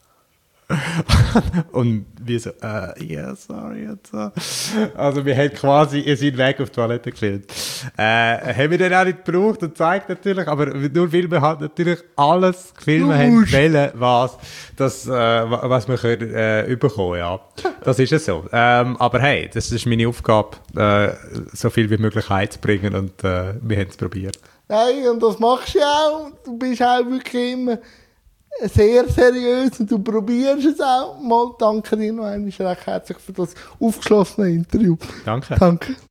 Speaker 2: Und wir so, yeah, sorry. Und so. Also wir haben quasi seinen Weg auf die Toilette gefilmt. Haben wir dann auch nicht gebraucht und zeigt natürlich, aber nur weil wir halt natürlich alles gefilmt haben, was wir können bekommen, ja. Das ist es so. Aber hey, das ist meine Aufgabe, so viel wie möglich heimzubringen und wir haben es probiert.
Speaker 1: Nein, und das machst du auch. Du bist auch wirklich immer sehr seriös und du probierst es auch. Mal danke dir noch einmal recht herzlich für das aufgeschlossene Interview.
Speaker 2: Danke.
Speaker 1: Danke.